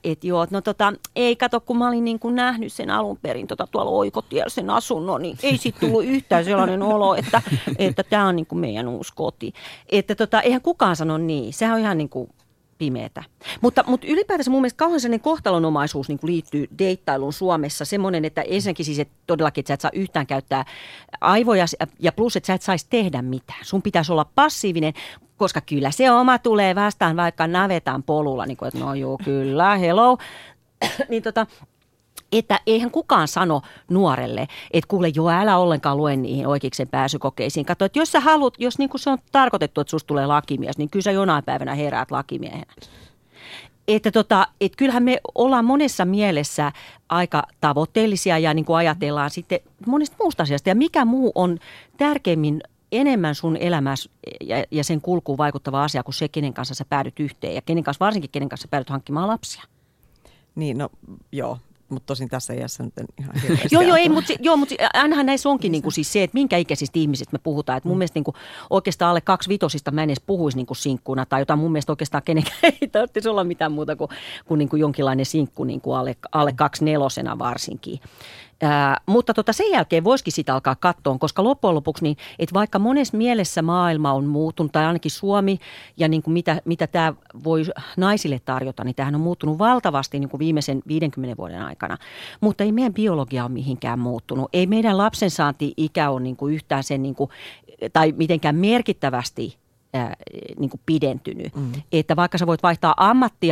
ei kato, kun mä olin niin kuin nähnyt sen alun perin tuolla Oikotiellä sen asunnon, niin ei siitä tullut yhtään sellainen olo, että tämä on niin kuin meidän uusi koti. Että eihän kukaan sano niin. Sehän on ihan niin kuin pimeätä. Mutta ylipäätänsä mun mielestä kauhean sellainen kohtalonomaisuus niin kuin liittyy deittailuun Suomessa. Semmoinen, että ensinnäkin siis, että todellakin, että sä et saa yhtään käyttää aivoja ja plus, että sä et saisi tehdä mitään. Sun pitäisi olla passiivinen, koska kyllä se oma tulee vastaan vaikka navetan polulla, niin kuin, että no joo, kyllä, hello. niin että eihän kukaan sano nuorelle, että kuule joo, älä ollenkaan lue niihin oikeiksen pääsykokeisiin. Kato, että jos sä haluat, jos niin kuin se on tarkoitettu, että susta tulee lakimies, niin kyllä sä jonain päivänä heräät lakimiehenä. Että kyllähän me ollaan monessa mielessä aika tavoitteellisia ja niin kuin ajatellaan sitten monesta muusta asiasta. Ja mikä muu on tärkeimmin enemmän sun elämässä ja sen kulkuun vaikuttava asia kuin se, kenen kanssa sä päädyt yhteen ja varsinkin kenen kanssa päädyt hankkimaan lapsia. Niin, no joo. Mutta tosin tässä iässä nyt ihan hirveästi. mutta ainahan näissä onkin niinku siis se, että minkä ikäisistä ihmisistä me puhutaan. Et mun mielestä niinku oikeastaan alle 2-5 mä en edes puhuisi niinku sinkkuna tai jotain. Mun mielestä oikeastaan kenenkään ei tarvitsisi olla mitään muuta kuin niinku jonkinlainen sinkku niinku alle 2-4 varsinkin. Mutta sen jälkeen voisikin sitä alkaa katsoa, koska loppujen lopuksi, niin, että vaikka monessa mielessä maailma on muuttunut, tai ainakin Suomi, ja niin kuin mitä tämä voi naisille tarjota, niin tämähän on muuttunut valtavasti niin kuin viimeisen 50 vuoden aikana. Mutta ei meidän biologia ole mihinkään muuttunut. Ei meidän lapsensaanti-ikä ole niin kuin yhtään sen, niin kuin, tai mitenkään merkittävästi niin kuin pidentynyt. Että vaikka sä voit vaihtaa ammattia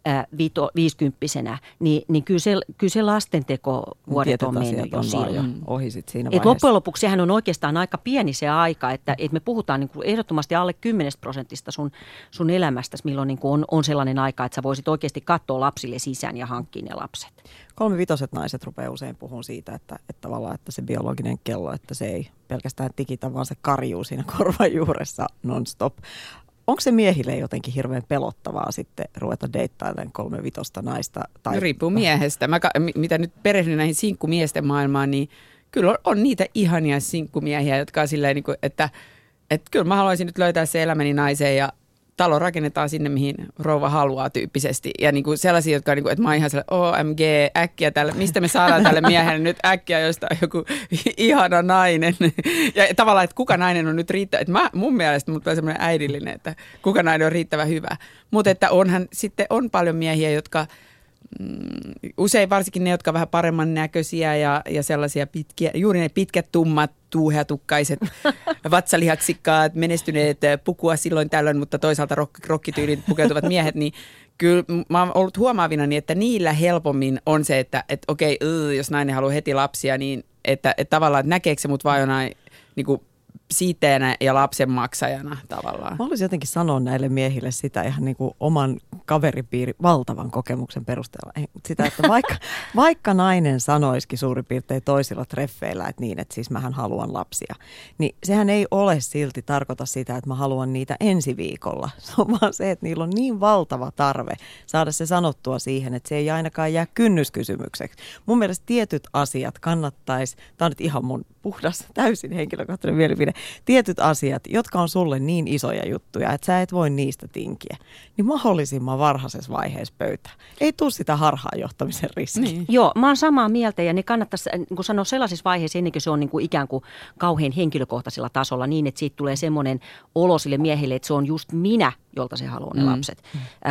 50-vuotiaana, niin kyllä se lastenteko vuodet on mennyt jo silloin. Ohi sit siinä vaiheessa. Loppujen lopuksi sehän on oikeastaan aika pieni se aika, että me puhutaan niin kuin ehdottomasti alle 10% sun elämästäsi, milloin niin kuin on sellainen aika, että sä voisit oikeasti katsoa lapsille sisään ja hankkia ne lapset. 3-5 naiset rupeaa usein puhumaan siitä, että tavallaan että se biologinen kello, että se ei pelkästään tikitä, vaan se karjuu siinä korvan juuressa non-stop. Onko se miehille jotenkin hirveän pelottavaa sitten ruveta deittailemaan 3-5 naista? Tai... Riippuu miehestä. Mitä nyt perehdyn näihin sinkkumiesten maailmaan, niin kyllä on niitä ihania sinkkumiehiä, jotka on silleen, niin kuin, että kyllä mä haluaisin nyt löytää se elämäni naiseen ja talo rakennetaan sinne, mihin rouva haluaa tyyppisesti. Ja niin kuin sellaisia, jotka on niin kuin, että mä oon ihan sellainen OMG, äkkiä tälle, mistä me saadaan tälle miehelle nyt äkkiä, josta on joku ihana nainen. Ja tavallaan, että kuka nainen on nyt riittävä. Että mun mielestä mut on semmoinen äidillinen, että kuka nainen on riittävän hyvä. Mutta että on paljon miehiä, jotka usein varsinkin ne, jotka on vähän paremman näköisiä ja sellaisia pitkiä, juuri ne pitkät, tummat, tuuheatukkaiset, vatsalihaksikkaat, menestyneet pukua silloin tällöin, mutta toisaalta rokkityyliin pukeutuvat miehet, niin kyllä mä oon ollut huomaavinani, että niillä helpommin on se, että okei, jos nainen haluaa heti lapsia, niin että tavallaan, että näkeekö se mut vaan jonain niin kuin siiteenä ja lapsen maksajana tavallaan. Mä haluaisin jotenkin sanoa näille miehille sitä ihan niin kuin oman kaveripiirin valtavan kokemuksen perusteella. Sitä, että vaikka nainen sanoisikin suurin piirtein toisilla treffeillä, että niin, että siis mähän haluan lapsia, niin sehän ei ole silti tarkoita sitä, että mä haluan niitä ensi viikolla. Se on vaan se, että niillä on niin valtava tarve saada se sanottua siihen, että se ei ainakaan jää kynnyskysymykseksi. Mun mielestä tietyt asiat kannattaisi, tämä on nyt ihan mun puhdas, täysin henkilökohtainen mielipide, tietyt asiat, jotka on sulle niin isoja juttuja, että sä et voi niistä tinkiä, niin mahdollisimman varhaisessa vaiheessa pöytään. Ei tule sitä harhaanjohtamisen riskiä. Niin. Joo, mä oon samaa mieltä ja ne kannattaisi niin sanoa sellaisissa vaiheissa ennen kuin se on niin kuin ikään kuin kauhean henkilökohtaisella tasolla niin, että siitä tulee semmoinen olo sille miehelle, että se on just minä, jolta se haluaa ne lapset.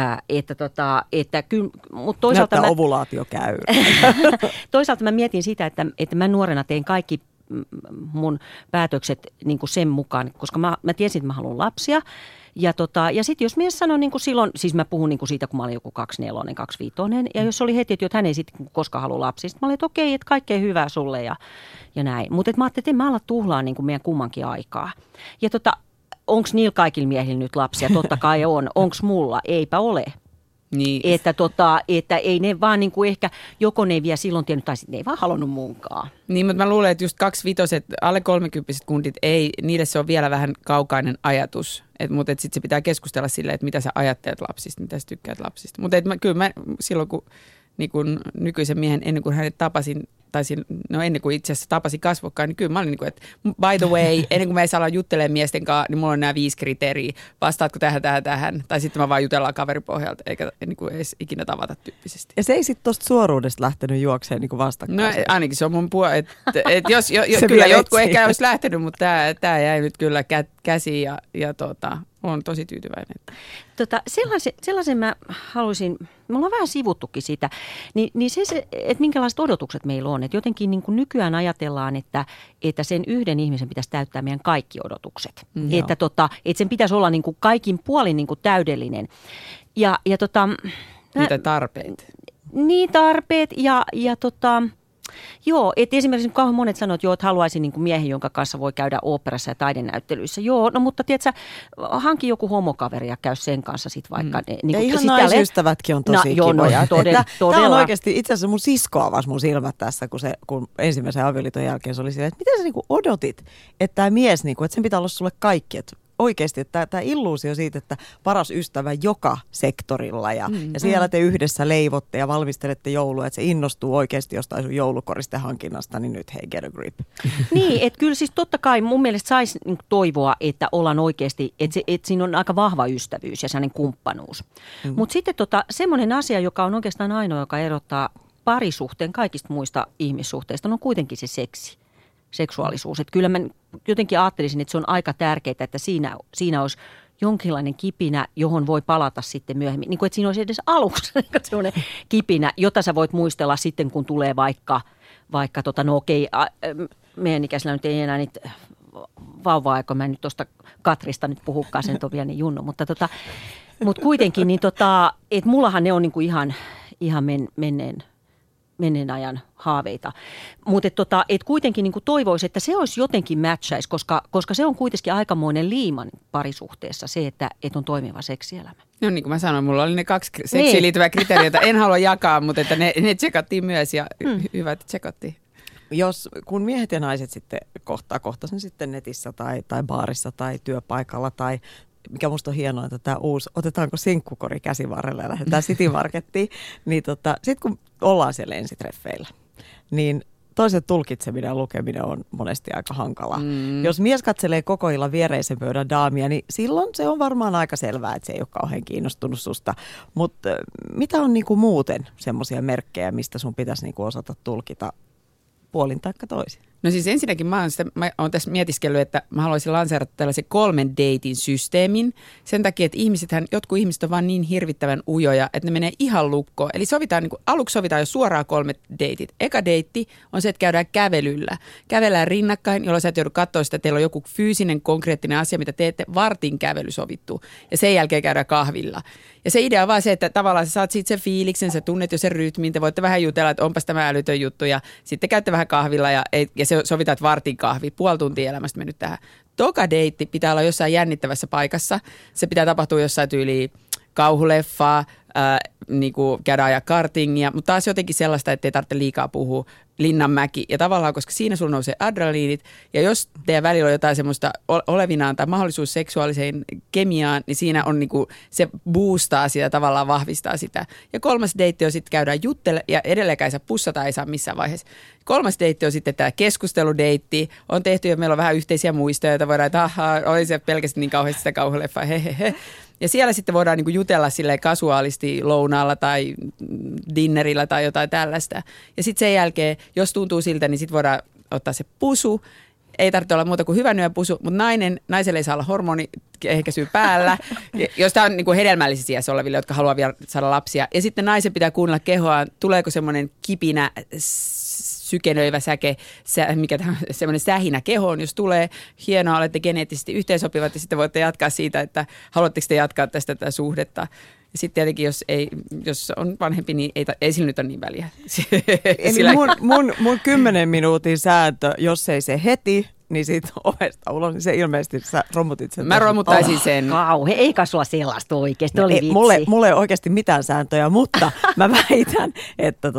Että kyllä, mutta toisaalta näyttää ovulaatio käy. Toisaalta mä mietin sitä, että mä nuorena tein kaikki mun päätökset niin kuin sen mukaan, koska mä tiesin, että mä haluan lapsia. Ja sitten jos mies sanoi niin kuin silloin, siis mä puhun niin kuin siitä, kun mä olin joku 24, 25, ja jos oli heti, että hän ei sitten koskaan halua lapsia, sitten mä olin, että okei, että kaikkea hyvää sulle ja näin. Mutta mä ajattelin, että en mä ala tuhlaa niin kuin meidän kummankin aikaa. Ja onko niillä kaikilla miehillä nyt lapsia? Totta kai on. Onko mulla? Eipä ole. Niin. Että ei ne vaan niin kuin ehkä, joko ne ei vielä silloin tiennyt, tai sitten ne ei vaan halunnut munkaan. Niin, mutta mä luulen, että just 25, alle 30 kundit, niille se on vielä vähän kaukainen ajatus. Mutta sitten se pitää keskustella silleen, että mitä sä ajattelet lapsista, mitä sä tykkäät lapsista. Mutta kyllä mä silloin, kun nykyisen miehen, ennen kuin hänet tapasin, ennen kuin itse asiassa tapasin kasvokkaan, niin kyllä mä olin niin kuin, että by the way, ennen kuin mä edes alan juttelemaan miesten kanssa, niin mulla on nämä 5 kriteeriä. Vastaatko tähän? Tai sitten mä vaan jutellaan kaveripohjalta, eikä niin kuin edes ikinä tavata tyyppisesti. Ja se ei sitten tuosta suoruudesta lähtenyt juokseen niin kuin vastakkain? No ainakin se on mun että jos kyllä jotkut ehkä olisi lähtenyt, mutta tämä jäi nyt kyllä käsiin ja olen tosi tyytyväinen. Sellaisen mä haluaisin, me ollaan vähän sivuttukin sitä, niin se, että minkälaiset odotukset meillä on. Että jotenkin niin kuin nykyään ajatellaan, että sen yhden ihmisen pitäisi täyttää meidän kaikki odotukset. Että sen pitäisi olla niin kuin kaikin puolin niin kuin täydellinen. Niitä tarpeet. Niin tarpeet joo, että esimerkiksi kauhean monet sanoo, että haluaisin niin kuin miehen, jonka kanssa voi käydä oopperassa ja taidenäyttelyissä. Joo, no mutta tiedätkö, hanki joku homokaveri ja käy sen kanssa sitten vaikka. Ja ihan naisystävätkin on tosi kivoja. Tämä on oikeasti, itse asiassa mun sisko avasi mun silmät tässä, kun ensimmäisen avioliiton jälkeen se oli silleen, että miten sä niinku odotit, että tämä mies, niinku, että sen pitää olla sulle kaikki, että oikeasti, että tämä illuusio siitä, että paras ystävä joka sektorilla ja siellä te yhdessä leivotte ja valmistelette joulua, että se innostuu oikeasti jostain sun joulukoristehankinnasta, niin nyt hei, get a grip. Niin, että kyllä siis totta kai mun mielestä saisi toivoa, että ollaan oikeasti, että siinä on aika vahva ystävyys ja sellainen kumppanuus. Mutta sitten semmoinen asia, joka on oikeastaan ainoa, joka erottaa parisuhteen kaikista muista ihmissuhteista, on kuitenkin se seksi. Seksuaalisuus. Että kyllä mä jotenkin ajattelisin, että se on aika tärkeää, että siinä olisi jonkinlainen kipinä, johon voi palata sitten myöhemmin. Niin kuin, että siinä olisi edes aluksi sellainen kipinä, jota sä voit muistella sitten, kun tulee vaikka no okei, meidän ikäisellä nyt ei enää niitä vauva-aikoja, mä en nyt tuosta Katrista nyt puhukaan, sen on vielä niin junno, mutta Mutta kuitenkin, niin että mullahan ne on niinku ihan menneen ajan haaveita. Mutta et kuitenkin niinku toivoisi, että se olisi jotenkin matchaisi, koska se on kuitenkin aikamoinen liiman parisuhteessa se, että on toimiva seksielämä. No niin kuin mä sanoin, mulla oli ne 2 seksiin liittyvää kriteeriä, joita en halua jakaa, mutta että ne tsekattiin myös ja hyvä, että tsekattiin. Kun miehet ja naiset sitten kohtaa sen sitten netissä tai baarissa tai työpaikalla tai mikä musta on hienoa, että tämä uusi, otetaanko sinkkukori käsivarrelle ja lähdetään City Markettiin, niin sitten kun ollaan siellä ensitreffeillä, niin toisen tulkitseminen ja lukeminen on monesti aika hankalaa. Jos mies katselee koko illan viereisen pöydän daamia, niin silloin se on varmaan aika selvää, että se ei ole kauhean kiinnostunut susta. Mutta mitä on niinku muuten semmoisia merkkejä, mistä sun pitäisi niinku osata tulkita puolin taikka toisin? No siis ensinnäkin mä oon tässä mietiskellyt, että mä haluaisin lanseerata tällaisen 3 deitin systeemin. Sen takia, että jotkut ihmiset on vaan niin hirvittävän ujoja, että ne menee ihan lukkoon. Eli aluksi sovitaan jo suoraan 3 deitit. Eka deitti on se, että käydään kävelyllä. Kävellään rinnakkain, jolloin sä et joudu katsoa sitä, että teillä on joku fyysinen, konkreettinen asia, mitä teette, vartin kävely sovittu. Ja sen jälkeen käydään kahvilla. Ja se idea on vaan se, että tavallaan sä saat siitä sen fiiliksen, sä tunnet jo sen rytmin, te voitte vähän jutella, että onpas tämä älytön juttu ja sitten käytte vähän kahvilla ja se sovitaan, että vartin kahvi, puoli tuntia elämästä mennyt tähän. Toka deitti pitää olla jossain jännittävässä paikassa, se pitää tapahtua jossain tyyliin kauhuleffaa, niin kuin käydään ajaa kartingia, mutta taas jotenkin sellaista, että ei tarvitse liikaa puhua, Linnanmäki. Ja tavallaan, koska siinä sulla nousee adrenaliinit, ja jos teidän välillä on jotain semmoista olevinaan tai mahdollisuus seksuaaliseen kemiaan, niin siinä on niinku, se boostaa sitä, tavallaan vahvistaa sitä. Ja 3. deitti on sitten käydään juttele, ja edelleenkään ei saa pussata, ei saa missään vaiheessa. 3. deitti on sitten tämä keskusteludeitti. On tehty, ja meillä on vähän yhteisiä muistoja, joita voidaan, että oli se pelkästään niin kauheasti sitä kauhuleffaa, hehehe. Ja siellä sitten voidaan niinku jutella silleen kasuaalisti lounaalla tai dinnerillä tai jotain tällaista. Ja sitten sen jälkeen, jos tuntuu siltä, niin sitten voidaan ottaa se pusu. Ei tarvitse olla muuta kuin hyvän yön pusu, mutta naiselle ei saa olla hormoniehkäisyä päällä, jos tämä on niinku hedelmällisissä iässä oleville, jotka haluaa vielä saada lapsia. Ja sitten naisen pitää kuunnella kehoaan, tuleeko semmoinen kipinä, sykenöivä säke, mikä tämä semmoinen sähinä kehoon, jos tulee. Hienoa, olette geneettisesti yhteensopivat ja sitten voitte jatkaa siitä, että haluatteko te jatkaa tätä suhdetta. Ja sitten tietenkin, jos on vanhempi, niin ei sillä nyt ole niin väliä. Eli mun 10 minuutin sääntö, jos ei se heti, niin siitä ovesta ulos, niin se ilmeisesti sä romutit sen. Mä romuttaisin sen. Kauhe, eikä sulla sellaista oikeasti, oli vitsi. Mulla ei oikeasti mitään sääntöjä, mutta mä väitän, että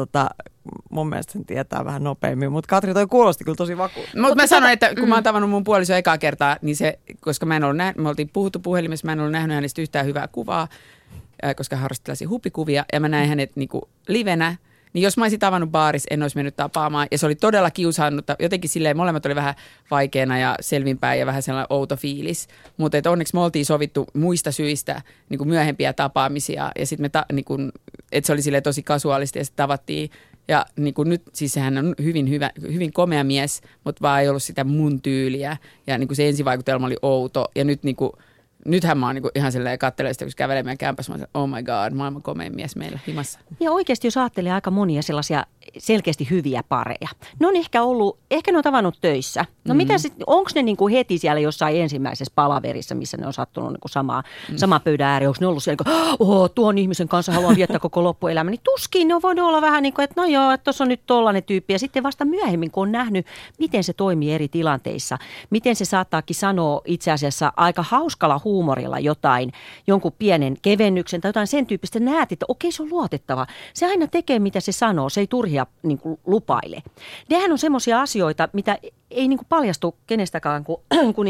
mun mielestä sen tietää vähän nopeammin. Mutta Katri, toi kuulosti kyllä tosi vakuuttavaa. Mutta mä sanoin, että kun mä oon tavannut mun puoliso ekaa kertaa, niin se, koska mä en ollut me oltiin puhuttu puhelimessa, mä en ollut nähnyt hänestä yhtään hyvää kuvaa, koska harrastin tällaisia huppikuvia, ja mä näin hänet niinku livenä. Niin jos mä olisin tavannut baarissa, en olisi mennyt tapaamaan. Ja se oli todella kiusannutta. Jotenkin silleen molemmat oli vähän vaikeana ja selvinpäin ja vähän sellainen outo fiilis. Mutta onneksi me oltiin sovittu muista syistä niin kuin myöhempiä tapaamisia. Ja sitten että se oli silleen tosi kasuaalista ja sitten tavattiin. Ja niin kuin nyt, siis hän on hyvin komea mies, mutta vaan ei ollut sitä mun tyyliä. Ja niin kuin se ensivaikutelma oli outo. Ja nyt nythän mä oon niinku ihan silleen katselemaan sitä, kun kävelee meidän kämpässä, mä oon oh my god, maailman komein mies meillä himassa. Ja oikeasti jos ajattelee aika monia sellaisia selkeästi hyviä pareja. Ne on ehkä ne on tavannut töissä. No mitä sitten, onko ne niinku heti siellä jossain ensimmäisessä palaverissa, missä ne on sattunut niinku samaa pöydän ääri, onko ne ollut siellä, tuon ihmisen kanssa haluan viettää koko loppuelämä, niin tuskin ne on voinut olla vähän niin kuin, että no joo, että tuossa on nyt tollainen tyyppi. Ja sitten vasta myöhemmin, kun on nähnyt, miten se toimii eri tilanteissa, miten se saattaakin sanoa itse asiassa aika hauskalla huumorilla jonkun pienen kevennyksen tai jotain sen tyyppistä, näet, että okei, se on luotettava. Se aina tekee, mitä se sanoo, se ei turhia niin kuin lupaile. Nehän on semmoisia asioita, mitä ei niin kuin paljastu kenestäkään kuin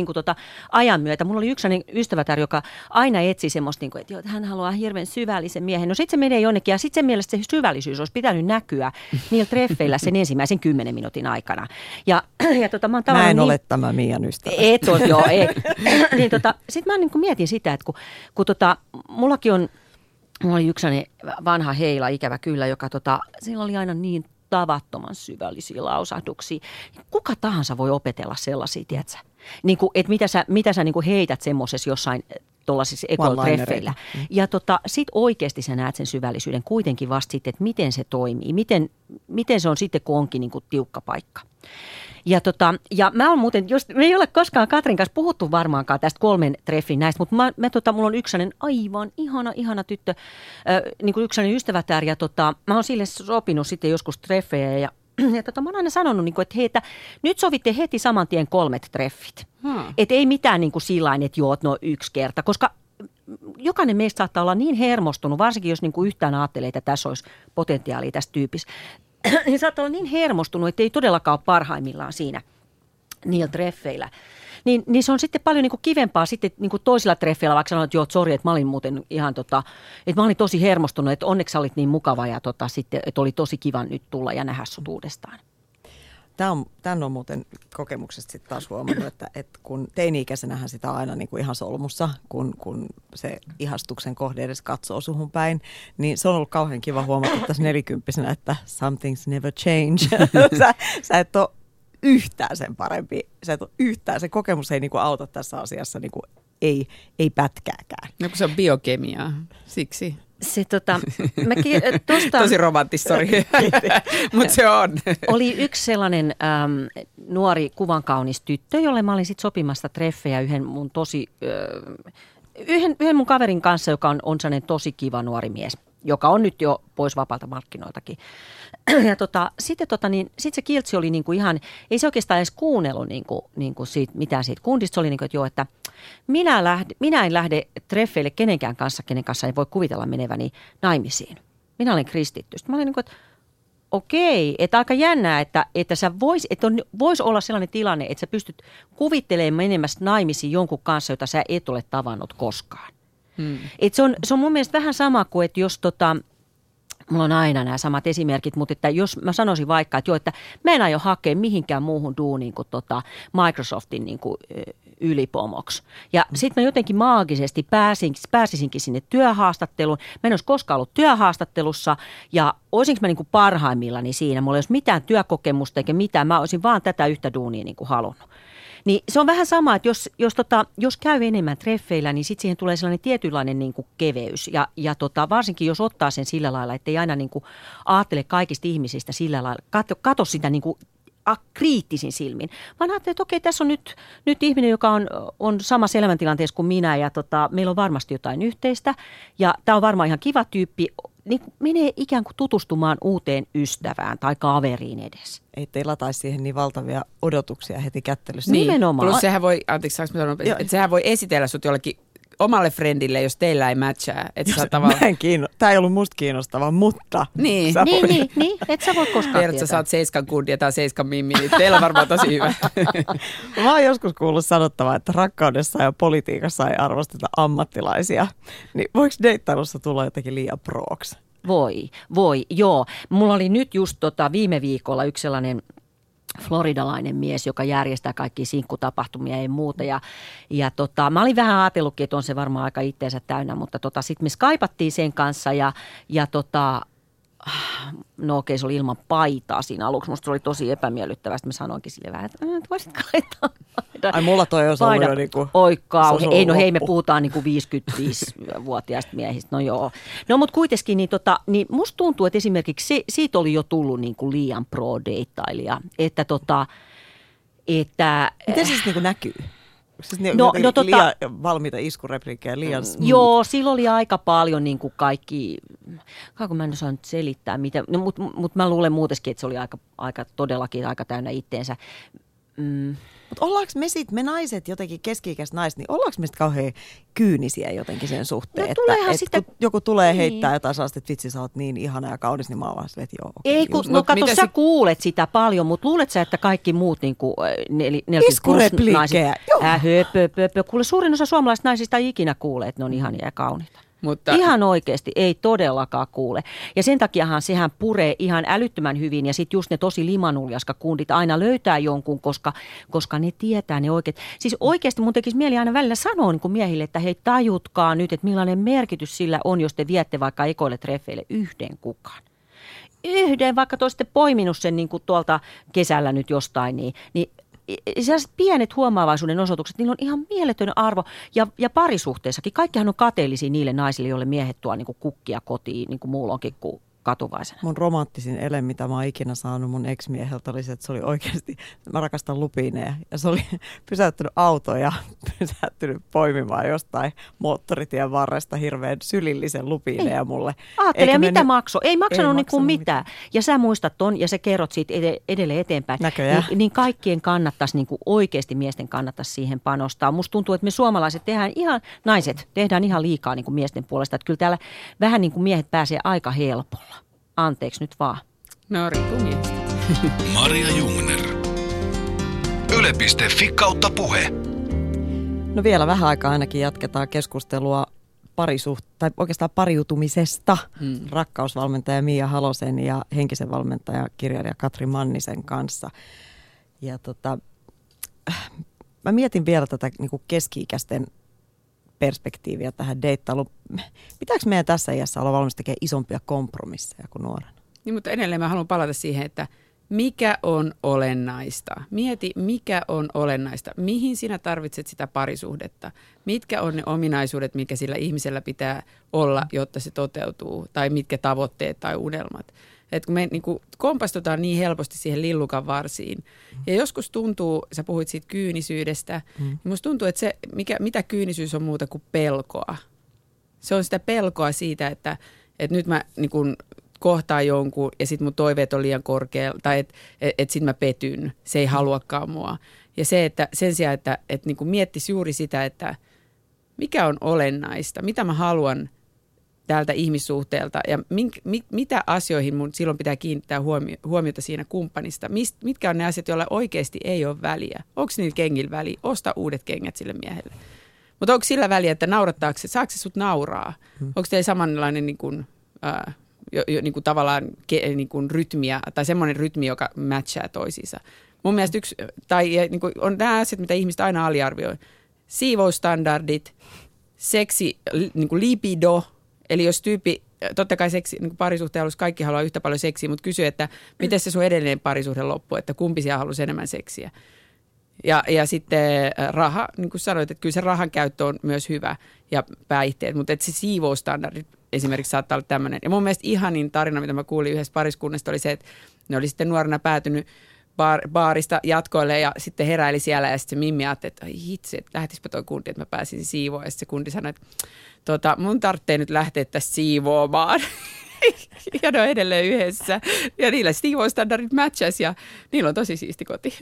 ajan myötä. Mulla oli yksi ystävätär, joka aina etsi semmoista, niin kuin, että hän haluaa hirveän syvällisen miehen. No sitten se menee jonnekin ja sitten sen mielestä se syvällisyys olisi pitänyt näkyä niillä treffeillä sen ensimmäisen 10 minuutin aikana. Mä en ole tämä Mian ystävä. Et ole, joo, ei. Niin, sitten mä niin kuin mietin sitä, että kun mulla oli yksi vanha heila, ikävä kyllä, joka sillä oli aina niin tavattoman syvällisiä lausahduksia. Kuka tahansa voi opetella sellaisia, tiedätkö? Niin kuin, että mitä sä niin kuin heität semmoisessa jossain tuollaisissa ekotreffeillä. Ja sit oikeasti sä näet sen syvällisyyden kuitenkin vasta sitten, että miten se toimii, miten se on sitten, kun onkin niin kuin tiukka paikka. Ja mä oon muuten, me ei ole koskaan Katrin kanssa puhuttu varmaankaan tästä 3 treffin näistä, mutta mulla on yksi aivan ihana tyttö, niin kuin yksi ystävätär, ja mä oon sille sopinut sitten joskus treffejä, ja mä oon aina sanonut, niin kuin, että hei, että nyt sovitte heti saman tien 3 treffit. Että ei mitään niin kuin sillain, että joo, no 1 kerta, koska jokainen meistä saattaa olla niin hermostunut, varsinkin jos niin kuin yhtään ajattelee, että tässä olisi potentiaalia tässä tyypissä. Niin saattaa olla niin hermostunut, että ei todellakaan ole parhaimmillaan siinä niillä treffeillä. Niin se on sitten paljon niin kuin kivempaa sitten niin kuin toisilla treffeillä, vaikka sanoin, että joo, sori, että mä olin muuten ihan että mä olin tosi hermostunut, että onneksi olit niin mukava ja sitten, että oli tosi kiva nyt tulla ja nähdä sut uudestaan. Tämän on muuten kokemuksesta sitten taas huomannut, että kun teini-ikäisenähän sitä on aina niin kuin ihan solmussa, kun se ihastuksen kohde edes katsoo suhun päin, niin se on ollut kauhean kiva huomata tässä 40-vuotiaana, että some things never change. Sä et ole yhtään sen parempi, se kokemus ei niin kuin auta tässä asiassa, niin kuin ei pätkääkään. No kun se on biokemiaa, siksi. Se tosi romanttista, sori, mutta se on. Oli yksi sellainen nuori kuvankaunis tyttö, jolle mä olin sitten sopimassa treffejä yhden mun kaverin kanssa, joka on sellainen tosi kiva nuori mies, joka on nyt jo pois vapaalta markkinoiltakin. Ja sitten se kiltsi oli niinku ihan, ei se oikeastaan edes kuunnellut niinku mitään siitä kundista. Se oli niinku, että joo, että minä en lähde treffeille kenenkään kanssa, kenen kanssa ei voi kuvitella meneväni naimisiin. Minä olen kristitty. Sitten mä olin niinku, että okei, että aika jännää, että voisi olla sellainen tilanne, että sä pystyt kuvittelemaan menemässä naimisiin jonkun kanssa, jota sä et ole tavannut koskaan. Et se on mun mielestä vähän sama kuin, että jos mulla on aina nämä samat esimerkit, mutta että jos mä sanoisin vaikka, että joo, että mä en aio hakea mihinkään muuhun duuniin kuin Microsoftin niin kuin ylipomoksi. Ja sitten mä jotenkin maagisesti pääsisinkin sinne työhaastatteluun. Mä en olisi koskaan ollut työhaastattelussa ja olisinko mä niin kuin parhaimmillani siinä. Mulla ei olisi mitään työkokemusta eikä mitään. Mä olisin vaan tätä yhtä duunia niin kuin halunnut. Niin se on vähän sama, että jos käy enemmän treffeillä, niin sitten siihen tulee sellainen tietynlainen niin kuin keveys. Ja varsinkin jos ottaa sen sillä lailla, että ei aina niin kuin ajattele kaikista ihmisistä sillä lailla, kato sitä niin kuin kriittisin silmin. Vaan ajattelin, että okei, tässä on nyt ihminen, joka on samassa elämäntilanteessa kuin minä ja meillä on varmasti jotain yhteistä. Ja tämä on varmaan ihan kiva tyyppi. Niin menee ikään kuin tutustumaan uuteen ystävään tai kaveriin edes. Ei lataisi siihen niin valtavia odotuksia heti kättelyssä. Niin. Nimenomaan. Plus sehän voi, että sehän voi esitellä sut jollekin omalle friendille, jos teillä ei matchaa. Tämä ei ollut musta kiinnostavaa, mutta... Niin, et sä voit koskaan tietää. Sä saat 7 kundia tai 7 mimmi, niin teillä on varmaan tosi hyvä. Mä oon joskus kuullut sanottavaa, että rakkaudessa ja politiikassa ei arvosteta ammattilaisia. Niin voiko deittailussa tulla jotenkin liian prooksi? Voi, joo. Mulla oli nyt just viime viikolla yksi sellainen floridalainen mies, joka järjestää kaikkia sinkkutapahtumia ja muuta. Ja mä olin vähän ajatellutkin, että on se varmaan aika itteensä täynnä, mutta sitten me skaipattiin sen kanssa ja no okei, se oli ilman paitaa siinä aluksi. Musta se oli tosi epämiellyttävää. Sitten mä sanoinkin sille vähän, että voisitko laittaa paitaa. Ai mulla toi olisi ollut jo niinku... Oi kauhean. Ei no hei, me puhutaan niinku 55-vuotiaista miehistä. No joo. No mut kuitenkin niin musta tuntuu, että esimerkiksi siitä oli jo tullut niinku liian pro-deittailija. Että miten se niinku näkyy? Siis liian valmiita iskurepliikkejä, liian smooth. Joo, silloin oli aika paljon niin kuin kaikki, kun mä en osaa nyt selittää mitä, no, mutta mä luulen muutenkin, että se oli todellakin aika täynnä itteensä. Mutta ollaanko me naiset, jotenkin keski-ikäiset naiset, niin ollaanko me kauhean kyynisiä jotenkin sen suhteen? No, että kun joku tulee heittää jotain sellaista, että vitsi sä oot niin ihana ja kaunis, niin mä oon vaan silleen, että joo. Ei, kato, sä kuulet sitä paljon, mutta luulet sä, että kaikki muut niin kuin 40 plus naiset, kuule suurin osa suomalaisista naisista ei ikinä kuule, että ne on ihania ja kauniita. Mutta ihan oikeasti, ei todellakaan kuule. Ja sen takiahan sehän puree ihan älyttömän hyvin ja sitten just ne tosi limanuljaskakundit aina löytää jonkun, koska ne tietää ne oikeat. Siis oikeasti mun tekisi mieli aina välillä sanoa niin kuin miehille, että hei tajutkaa nyt, että millainen merkitys sillä on, jos te viette vaikka ekoille treffeille yhden kukaan. Yhden, vaikka te olisitte poiminut sen niin kuin tuolta kesällä nyt jostain, niin sellaiset pienet huomaavaisuuden osoitukset, niillä on ihan mieletön arvo. Ja parisuhteessakin. Kaikkihan on kateellisia niille naisille, joille miehet tuo niin kuin kukkia kotiin, niin kuin muulloinkin kuin katuvaisena. Mun romanttisin ele, mitä mä oon ikinä saanut mun ex-mieheltä, oli se, että se oli oikeasti, mä rakastan lupineja. Ja se oli pysäyttänyt auto ja pysäyttänyt poimimaan jostain moottoritien varresta hirveän sylillisen lupineja mulle. Ajattele, mitä maksoi? Ei maksanut niin kuin mitään. Ja sä muistat ton ja sä kerrot siitä edelleen eteenpäin. Niin kaikkien kannattaisi, niin kuin oikeasti miesten kannattaisi siihen panostaa. Musta tuntuu, että me suomalaiset naiset tehdään ihan liikaa niin kuin miesten puolesta. Että kyllä täällä vähän niin kuin miehet pääsee aika helpolla. Anteeksi nyt vaan. No riippuu miestä. Maria Jungner. Yle.fi/puhe. No vielä vähän aikaa ainakin jatketaan keskustelua tai oikeastaan pariutumisesta rakkausvalmentaja Mia Halosen ja henkisen valmentaja kirjailija Katri Mannisen kanssa. Ja mä mietin vielä tätä niin kuin keski-ikäisten perspektiiviä tähän deittailuun. Pitääkö meidän tässä iässä olla valmis tekemään isompia kompromisseja kuin nuorena? Niin, mutta edelleen mä haluan palata siihen, että mikä on olennaista? Mieti, mikä on olennaista. Mihin sinä tarvitset sitä parisuhdetta? Mitkä on ne ominaisuudet, mikä sillä ihmisellä pitää olla, jotta se toteutuu? Tai mitkä tavoitteet tai unelmat? Että kun me niin kuin kompastutaan niin helposti siihen lillukan varsiin. Ja joskus tuntuu, sä puhuit siitä kyynisyydestä, niin musta tuntuu, että se, mitä kyynisyys on muuta kuin pelkoa. Se on sitä pelkoa siitä, että nyt mä niin kuin kohtaan jonkun ja sit mun toiveet on liian korkealla tai että sit mä petyn, se ei haluakaan mua. Ja se, että sen sijaan, että niin kuin miettisi juuri sitä, että mikä on olennaista, mitä mä haluan tältä ihmissuhteelta ja mitä asioihin mun silloin pitää kiinnittää huomiota siinä kumppanista. Mitkä on ne asiat, joilla oikeasti ei ole väliä? Onko niillä kengillä väliä? Osta uudet kengät sille miehelle. Mutta onko sillä väliä, että naurattaako se? Saako se sut nauraa? Onko teillä samanlainen niin kuin, niin kuin tavallaan niin kuin rytmiä tai semmoinen rytmi, joka matchaa toisiinsa? Mun mielestä niin kuin on nämä asiat, mitä ihmiset aina aliarvioi. Siivousstandardit, seksi, niin kuin libido. Eli jos tyyppi, totta kai seksi, niin parisuhteen alussa kaikki haluaa yhtä paljon seksiä, mutta kysyy, että miten se sun edellinen parisuhde loppuu, että kumpi siellä haluaisi enemmän seksiä. Ja sitten raha, niin kuin sanoit, että kyllä se rahan käyttö on myös hyvä ja päihteet, mutta että se siivoustandardit esimerkiksi saattaa olla tämmöinen. Ja mun mielestä ihanin tarina, mitä mä kuulin yhdessä pariskunnasta, oli se, että ne oli sitten nuorena päätynyt baarista jatkoille ja sitten heräili siellä ja sitten se Mimmi ajatteli, että hitsi, että lähtispä toi kundi, että mä pääsin siivoon. Ja sitten se kundi sanoi, että mun tarvitsee nyt lähteä tästä siivoamaan. Ja ne on edelleen yhdessä. Ja niillä siivoustandardit matchas ja niillä on tosi siisti koti.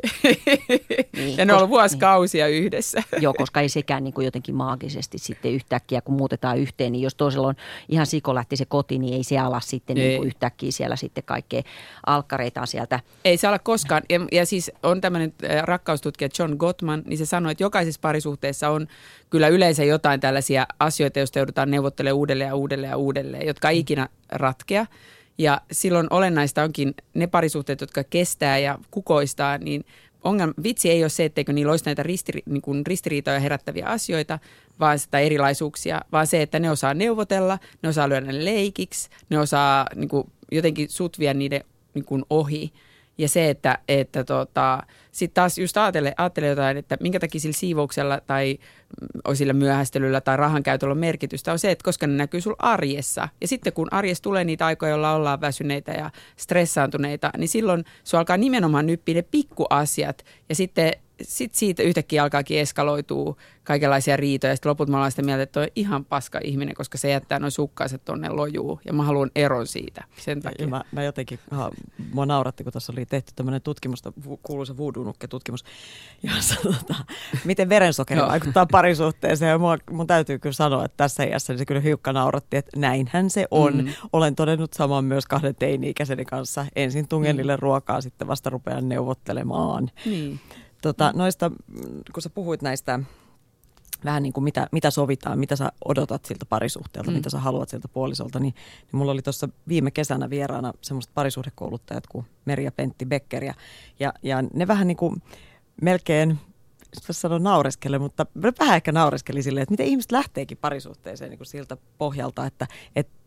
Niin, ja ne on ollut vuosikausia yhdessä. Joo, koska ei sekään niin kuin jotenkin maagisesti sitten yhtäkkiä, kun muutetaan yhteen, niin jos toisella on ihan sikolähti se koti, niin ei se ala sitten niin kuin yhtäkkiä siellä sitten kaikkea alkkareitaan sieltä. Ei se ala koskaan. Ja siis on tämmöinen rakkaustutkija John Gottman, niin se sanoi, että jokaisessa parisuhteessa on kyllä yleensä jotain tällaisia asioita, joista joudutaan neuvottelemaan uudelleen, jotka ei ikinä ratkea. Ja silloin olennaista onkin ne parisuhteet, jotka kestää ja kukoistaa, niin vitsi ei ole se, etteikö niillä olisi näitä niin ristiriitoja herättäviä asioita tai erilaisuuksia, vaan se, että ne osaa neuvotella, ne osaa lyödä ne leikiksi, ne osaa niin kuin, jotenkin sutvia niiden niin kuin, ohi. Ja se, että sitten taas just ajattelee jotain, että minkä takia sillä siivouksella tai sillä myöhästelyllä tai rahan käytöllä on merkitystä, on se, että koska ne näkyy sulla arjessa. Ja sitten kun arjessa tulee niitä aikoja, joilla ollaan väsyneitä ja stressaantuneita, niin silloin se alkaa nimenomaan nyppiä ne pikkuasiat. Ja sitten siitä yhtäkkiä alkaakin eskaloituu kaikenlaisia riitoja. Sitten loput mä ollaan sitä mieltä, että toi on ihan paska ihminen, koska se jättää noin sukkaiset tonne lojuu. Ja mä haluan eron siitä sen takia. Mä jotenkin, mua nauratti, kun tässä oli tehty tämmöinen tutkimus, kuuluisa voodoo-nukke-tutkimus, jossa miten verensokeri vaikuttaa parisuhteeseen. Ja mun täytyy kyllä sanoa, että tässä iässä niin se kyllä hiukka nauratti, että näinhän se on. Olen todennut saman myös 2 teini-ikäiseni kanssa. Ensin tungen niille ruokaa, sitten vasta rupean neuvottelemaan. Niin. Noista, kun sä puhuit näistä vähän niin kuin mitä sovitaan, mitä sä odotat siltä parisuhteelta, mitä sä haluat siltä puolisolta, niin mulla oli tuossa viime kesänä vieraana semmoiset parisuhdekouluttajat kuin Meri ja Pentti Becker ja ne vähän niin kuin melkein, jos sanon naureskele, mutta vähän ehkä naureskeli silleen, että miten ihmiset lähteekin parisuhteeseen niin kuin siltä pohjalta, että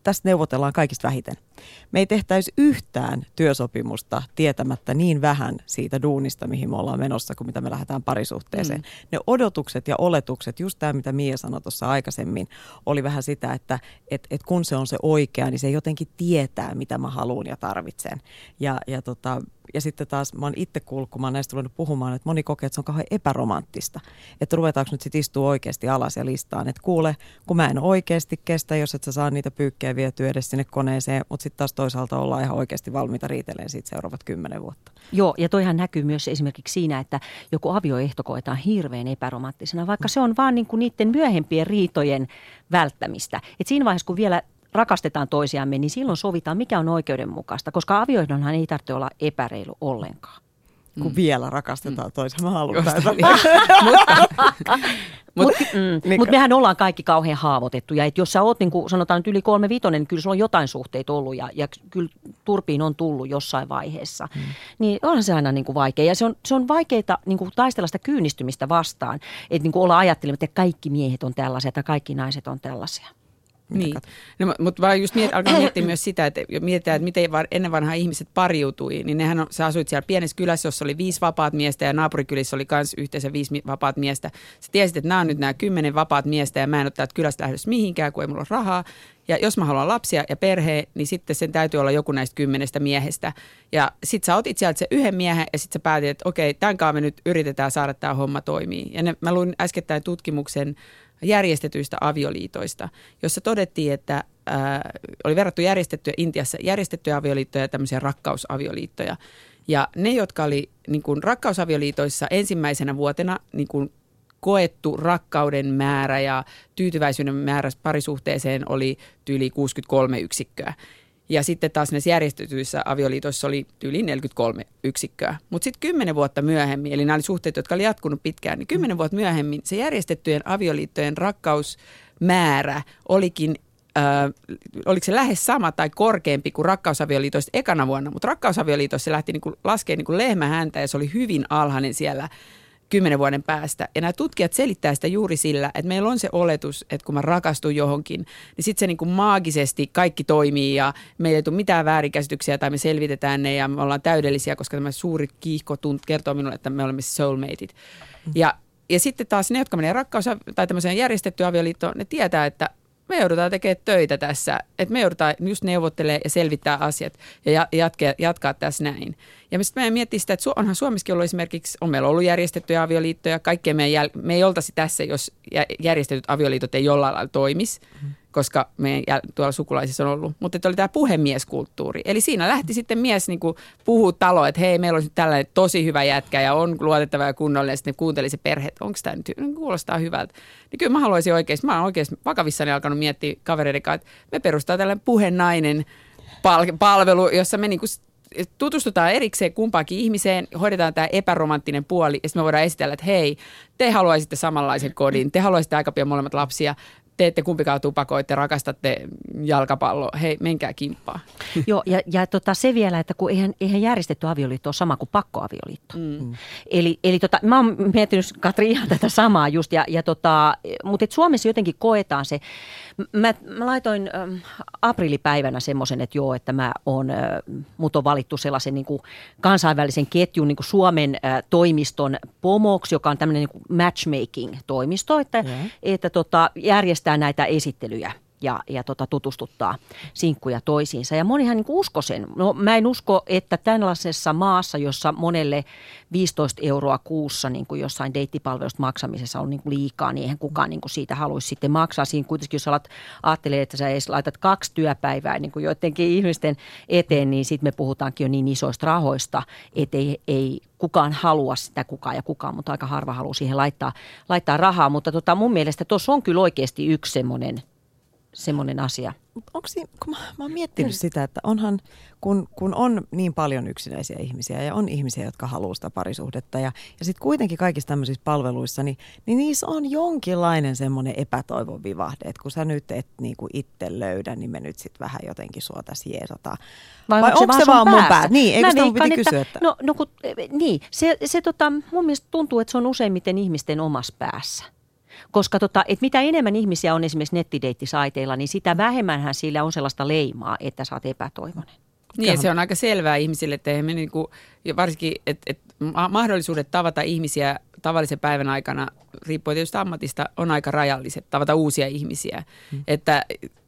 tästä neuvotellaan kaikista vähiten. Me ei tehtäisi yhtään työsopimusta tietämättä niin vähän siitä duunista, mihin me ollaan menossa, kuin mitä me lähdetään parisuhteeseen. Ne odotukset ja oletukset, just tämä, mitä Mia sanoi tuossa aikaisemmin, oli vähän sitä, että kun se on se oikea, niin se jotenkin tietää, mitä mä haluan ja tarvitsen. Ja sitten taas mä oon itse kuullut, kun mä oon näistä tullut puhumaan, että moni kokee, että se on kauhean epäromanttista. Että ruvetaanko nyt sitten istua oikeasti alas ja listaan. Että kuule, kun mä en oikeasti kestä, jos et sä saa niitä pyykkejä vietyä edes sinne koneeseen, mutta sitten taas toisaalta ollaan ihan oikeasti valmiita riitelemään siitä seuraavat 10 vuotta. Joo, ja toihan näkyy myös esimerkiksi siinä, että joku avioehto koetaan hirveän epäromanttisena, vaikka se on vaan niin kuin niiden myöhempien riitojen välttämistä. Et siinä vaiheessa, kun vielä rakastetaan toisiamme, niin silloin sovitaan, mikä on oikeudenmukaista, koska avioehdonhan ei tarvitse olla epäreilu ollenkaan. Kun vielä rakastetaan toisiaan, mä haluan Mutta mehän ollaan kaikki kauhean haavoitettuja. Et jos sä oot, niin kuin sanotaan nyt yli 35, niin kyllä sulla on jotain suhteita ollut ja kyllä turpiin on tullut jossain vaiheessa. Niin onhan se aina niin kuin vaikea. Ja se on vaikeaa niin kuin taistella sitä kyynistymistä vastaan. Että niin kuin olla ajattelematta, että kaikki miehet on tällaisia tai kaikki naiset on tällaisia. Niin, no, mutta vaan just alkaa miettiä myös sitä, että mietitään, että miten ennen vanhaa ihmiset pariutui, niin sä asuit siellä pienessä kylässä, jossa oli 5 vapaat miestä ja naapurikylissä oli myös yhteensä 5 vapaat miestä. Sä tiesit, että nämä on nyt nämä 10 vapaat miestä ja mä en ole täältä kylästä lähdössä mihinkään, kun ei mulla ole rahaa. Ja jos mä haluan lapsia ja perheen, niin sitten sen täytyy olla joku näistä 10 miehestä. Ja sit sä otit sieltä se yhden miehen ja sit sä päätit, että okei, tämän kanssa me nyt yritetään saada tämä homma toimii. Ja mä luin äskettäin tutkimuksen järjestetyistä avioliitoista, jossa todettiin, että oli verrattu Intiassa järjestettyjä avioliittoja ja tämmöisiä rakkausavioliittoja. Ja ne, jotka oli niin kuin rakkausavioliitoissa ensimmäisenä vuotena niin kuin koettu rakkauden määrä ja tyytyväisyyden määrä parisuhteeseen oli tyyli 63 yksikköä. Ja sitten taas näissä järjestetyissä avioliitoissa oli yli 43 yksikköä. Mutta sitten 10 vuotta myöhemmin, eli nämä oli suhteet, jotka oli jatkunut pitkään, niin 10 vuotta myöhemmin se järjestettyjen avioliittojen rakkausmäärä olikin, oliko se lähes sama tai korkeampi kuin rakkausavioliitoista ekana vuonna. Mutta rakkausavioliitoissa se lähti laskemaan niin kuin lehmähäntä ja se oli hyvin alhainen siellä 10 vuoden päästä. Ja nämä tutkijat selittää sitä juuri sillä, että meillä on se oletus, että kun mä rakastun johonkin, niin sitten se niin kuin maagisesti kaikki toimii ja meillä ei tule mitään väärinkäsityksiä tai me selvitetään ne ja me ollaan täydellisiä, koska tämä suuri kiihko kertoo minulle, että me olemme soulmateit. Ja sitten taas ne, jotka menee tai tämmöiseen järjestettyyn avioliittoon, ne tietää, että me joudutaan tekemään töitä tässä, että me joudutaan just neuvottelemaan ja selvittää asiat ja jatkaa tässä näin. Ja sitten meidän miettii sitä, että onhan Suomessakin ollut esimerkiksi, on meillä ollut järjestettyjä avioliittoja, kaikkea me ei oltaisi tässä, jos järjestetyt avioliitot ei jollain lailla toimisi, koska meidän tuolla sukulaisissa on ollut. Mutta oli tämä puhemieskulttuuri. Eli siinä lähti sitten mies niin puhuu taloon, että hei, meillä olisi nyt tällainen tosi hyvä jätkä ja on luotettava ja kunnollinen. Sitten ne kuunteli se perhe, että onko tämä nyt, kuulostaa hyvältä. Niin kyllä mä haluaisin oikeasti, mä oon oikeasti vakavissani alkanut miettiä kavereiden kanssa, että me perustaa tällainen puhenainen palvelu, jossa me niinku tutustutaan erikseen kumpaakin ihmiseen, hoidetaan tämä epäromanttinen puoli ja sitten me voidaan esitellä, että hei, te haluaisitte samanlaisen kodin, te haluaisitte aika pian molemmat lapsia, te ette kumpikaan tupakoitte, rakastatte jalkapalloa, hei, menkää kimppaa. Joo, ja se vielä, että kun eihän järjestetty avioliitto ole sama kuin pakkoavioliitto. Eli mä oon miettinyt, Katri, ihan tätä samaa just, mutta Suomessa jotenkin koetaan se. Mä laitoin aprillipäivänä semmoisen, että joo, että mut on valittu sellaisen niin kuin kansainvälisen ketjun niin kuin Suomen toimiston pomoksi, joka on tämmöinen niin kuin matchmaking-toimisto, että järjestää näitä esittelyjä ja tutustuttaa sinkkuja toisiinsa. Ja monihan niin kuin uskoi sen. No, mä en usko, että tällaisessa maassa, jossa monelle 15 € kuussa niin kuin jossain deittipalvelusta maksamisessa on niin kuin liikaa, niin eihän kukaan niin kuin siitä haluaisi sitten maksaa. Siinä kuitenkin, jos ajattelee, että sä edes laitat 2 työpäivää niin kuin joidenkin ihmisten eteen, niin sitten me puhutaankin jo niin isoista rahoista, että ei kukaan halua sitä kukaan, mutta aika harva haluaa siihen laittaa rahaa. Mutta mun mielestä tuossa on kyllä oikeasti yksi semmoinen asia. Onko kun mä oon miettinyt sitä, että onhan, kun on niin paljon yksinäisiä ihmisiä ja on ihmisiä, jotka haluaa sitä parisuhdetta ja sitten kuitenkin kaikissa tämmöisissä palveluissa, niin niissä on jonkinlainen semmoinen epätoivon vivahde, että kun sä nyt et niinku itse löydä, niin me nyt sitten vähän jotenkin sua tässä jeesataan. Vai onko se vaan mun päät? Niin, eikö sitä mun piti kysyä? Että... Niin, se mun mielestä tuntuu, että se on useimmiten ihmisten omassa päässä. Koska et mitä enemmän ihmisiä on esimerkiksi nettideittisaiteilla, niin sitä vähemmänhän sillä on sellaista leimaa, että sä oot epätoivoinen. Niin, se on aika selvää ihmisille, että eihän me niinku, varsinkin, että mahdollisuudet tavata ihmisiä tavallisen päivän aikana, riippuen tietysti ammatista, on aika rajalliset, tavata uusia ihmisiä. Että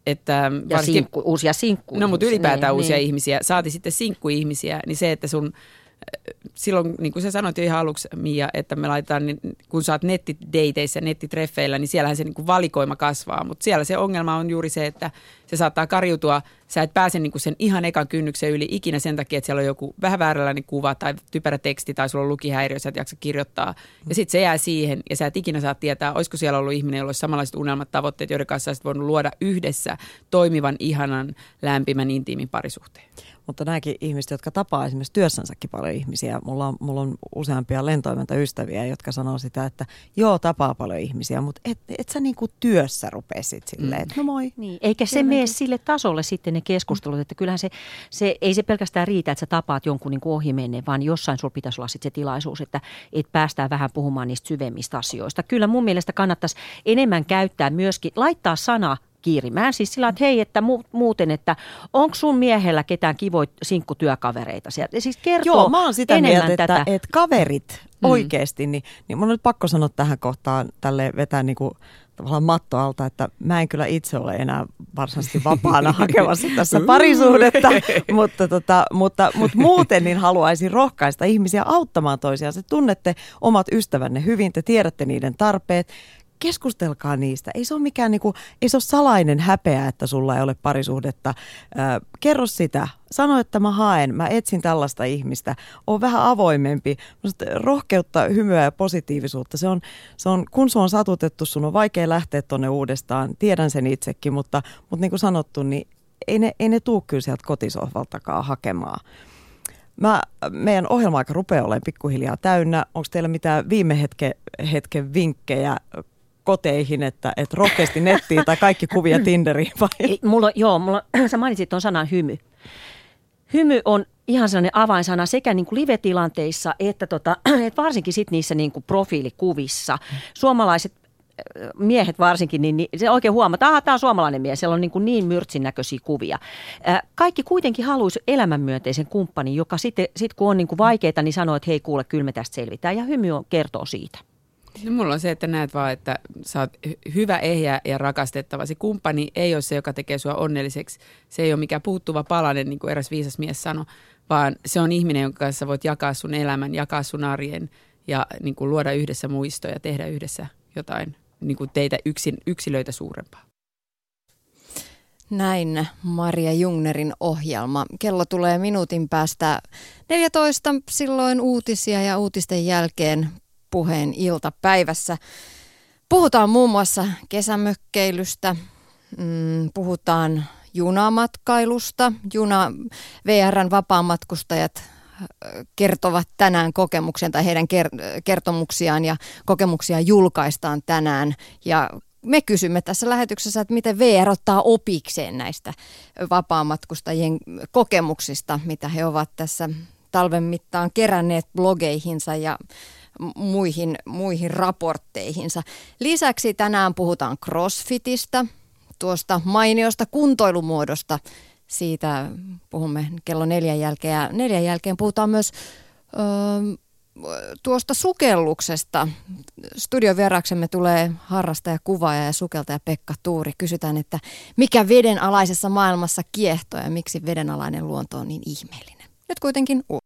ja uusia sinkkuja. No, mutta ylipäätään uusia ihmisiä, saati sitten sinkkuihmisiä, niin se, että silloin, niin kuin sä sanoit jo ihan aluksi, Mia, että me laitetaan, kun sä oot nettideiteissä, nettitreffeillä, niin siellähän se niin kuin valikoima kasvaa. Mutta siellä se ongelma on juuri se, että se saattaa kariutua. Sä et pääse niin kuin sen ihan ekan kynnyksen yli ikinä sen takia, että siellä on joku vähän vääränlainen kuva tai typerä teksti tai sulla on lukihäiriö, sä et jaksa kirjoittaa. Ja sitten se jää siihen ja sä et ikinä saa tietää, olisiko siellä ollut ihminen, jolla olisi samanlaiset unelmat, tavoitteet, joiden kanssa sä voinut luoda yhdessä toimivan, ihanan, lämpimän, intiimin parisuhteen. Mutta nämäkin ihmiset, jotka tapaa esimerkiksi työssänsäkin paljon ihmisiä, mulla on useampia lentoimentaystäviä, jotka sanoo sitä, että joo, tapaa paljon ihmisiä, mutta et sä niinku työssä rupesit silleen, että no moi. Niin, eikä se mene sille tasolle sitten ne keskustelut, että kyllähän ei se pelkästään riitä, että sä tapaat jonkun niin kuin ohimenneen, vaan jossain sulla pitäisi olla sitten se tilaisuus, että päästään vähän puhumaan niistä syvemmistä asioista. Kyllä mun mielestä kannattaisi enemmän käyttää myöskin, laittaa sana kiirimään. Siis sillä että hei, että muuten, että onko sun miehellä ketään kivoja sinkkutyökavereita sieltä? Siis kertoo joo, mä oon sitä mieltä, että kaverit oikeasti, niin mun on nyt pakko sanoa tähän kohtaan, tälle vetää niinku tavallaan matto alta, että mä en kyllä itse ole enää varsinaisesti vapaana hakemassa tässä parisuhdetta, mutta muuten niin haluaisin rohkaista ihmisiä auttamaan toisiaan. Se tunnette omat ystävänne hyvin, te tiedätte niiden tarpeet. Keskustelkaa niistä. Ei se ole mikään ei se ole salainen häpeä, että sulla ei ole parisuhdetta. Kerro sitä. Sano, että mä etsin tällaista ihmistä. Oo vähän avoimempi. Rohkeutta, hymyä ja positiivisuutta. Se on, kun se on satutettu, sun on vaikea lähteä tonne uudestaan. Tiedän sen itsekin, mutta niin kuin sanottu, niin ei ne tuu kyllä sieltä kotisohvaltakaan hakemaan. Meidän ohjelma-aika rupeaa olemaan pikkuhiljaa täynnä. Onko teillä mitään viime hetken vinkkejä koteihin, että rohkeasti nettiin tai kaikki kuvia Tinderiin vai? Sä mainitsit tuon sanan hymy. Hymy on ihan sellainen avainsana sekä niin kuin live-tilanteissa että varsinkin sit niissä niin kuin profiilikuvissa. Suomalaiset miehet varsinkin, niin se oikein huomataan, että tämä on suomalainen mies, siellä on niin myrtsin näköisiä kuvia. Kaikki kuitenkin haluaisi elämänmyönteisen kumppanin, joka sitten kun on niin kuin vaikeita, niin sanoo, että hei kuule, kyllä me tästä selvitään, ja hymy kertoo siitä. No, mulla on se, että näet vaan, että sä oot hyvä, ehjä ja rakastettava. Se kumppani ei ole se, joka tekee sua onnelliseksi. Se ei ole mikään puuttuva palanen, niin kuin eräs viisas mies sanoi, vaan se on ihminen, jonka kanssa voit jakaa sun elämän, jakaa sun arjen ja niin kuin luoda yhdessä muistoja, tehdä yhdessä jotain niin kuin teitä yksilöitä suurempaa. Näin Maria Jungnerin ohjelma. Kello tulee minuutin päästä 14, silloin uutisia ja uutisten jälkeen Puheen iltapäivässä. Puhutaan muun muassa kesämökkeilystä, puhutaan junamatkailusta. VR:n vapaamatkustajat kertovat tänään kokemuksen tai heidän kertomuksiaan ja kokemuksia julkaistaan tänään. Ja me kysymme tässä lähetyksessä, että miten VR ottaa opikseen näistä vapaamatkustajien kokemuksista, mitä he ovat tässä talven mittaan keränneet blogeihinsa ja muihin raportteihinsa. Lisäksi tänään puhutaan CrossFitistä, tuosta mainiosta kuntoilumuodosta. Siitä puhumme kello 4 jälkeen. Ja 4 jälkeen puhutaan myös tuosta sukelluksesta. Studion vieraksemme tulee harrastaja, kuvaaja ja sukeltaja Pekka Tuuri. Kysytään, että mikä vedenalaisessa maailmassa kiehtoo ja miksi vedenalainen luonto on niin ihmeellinen. Nyt kuitenkin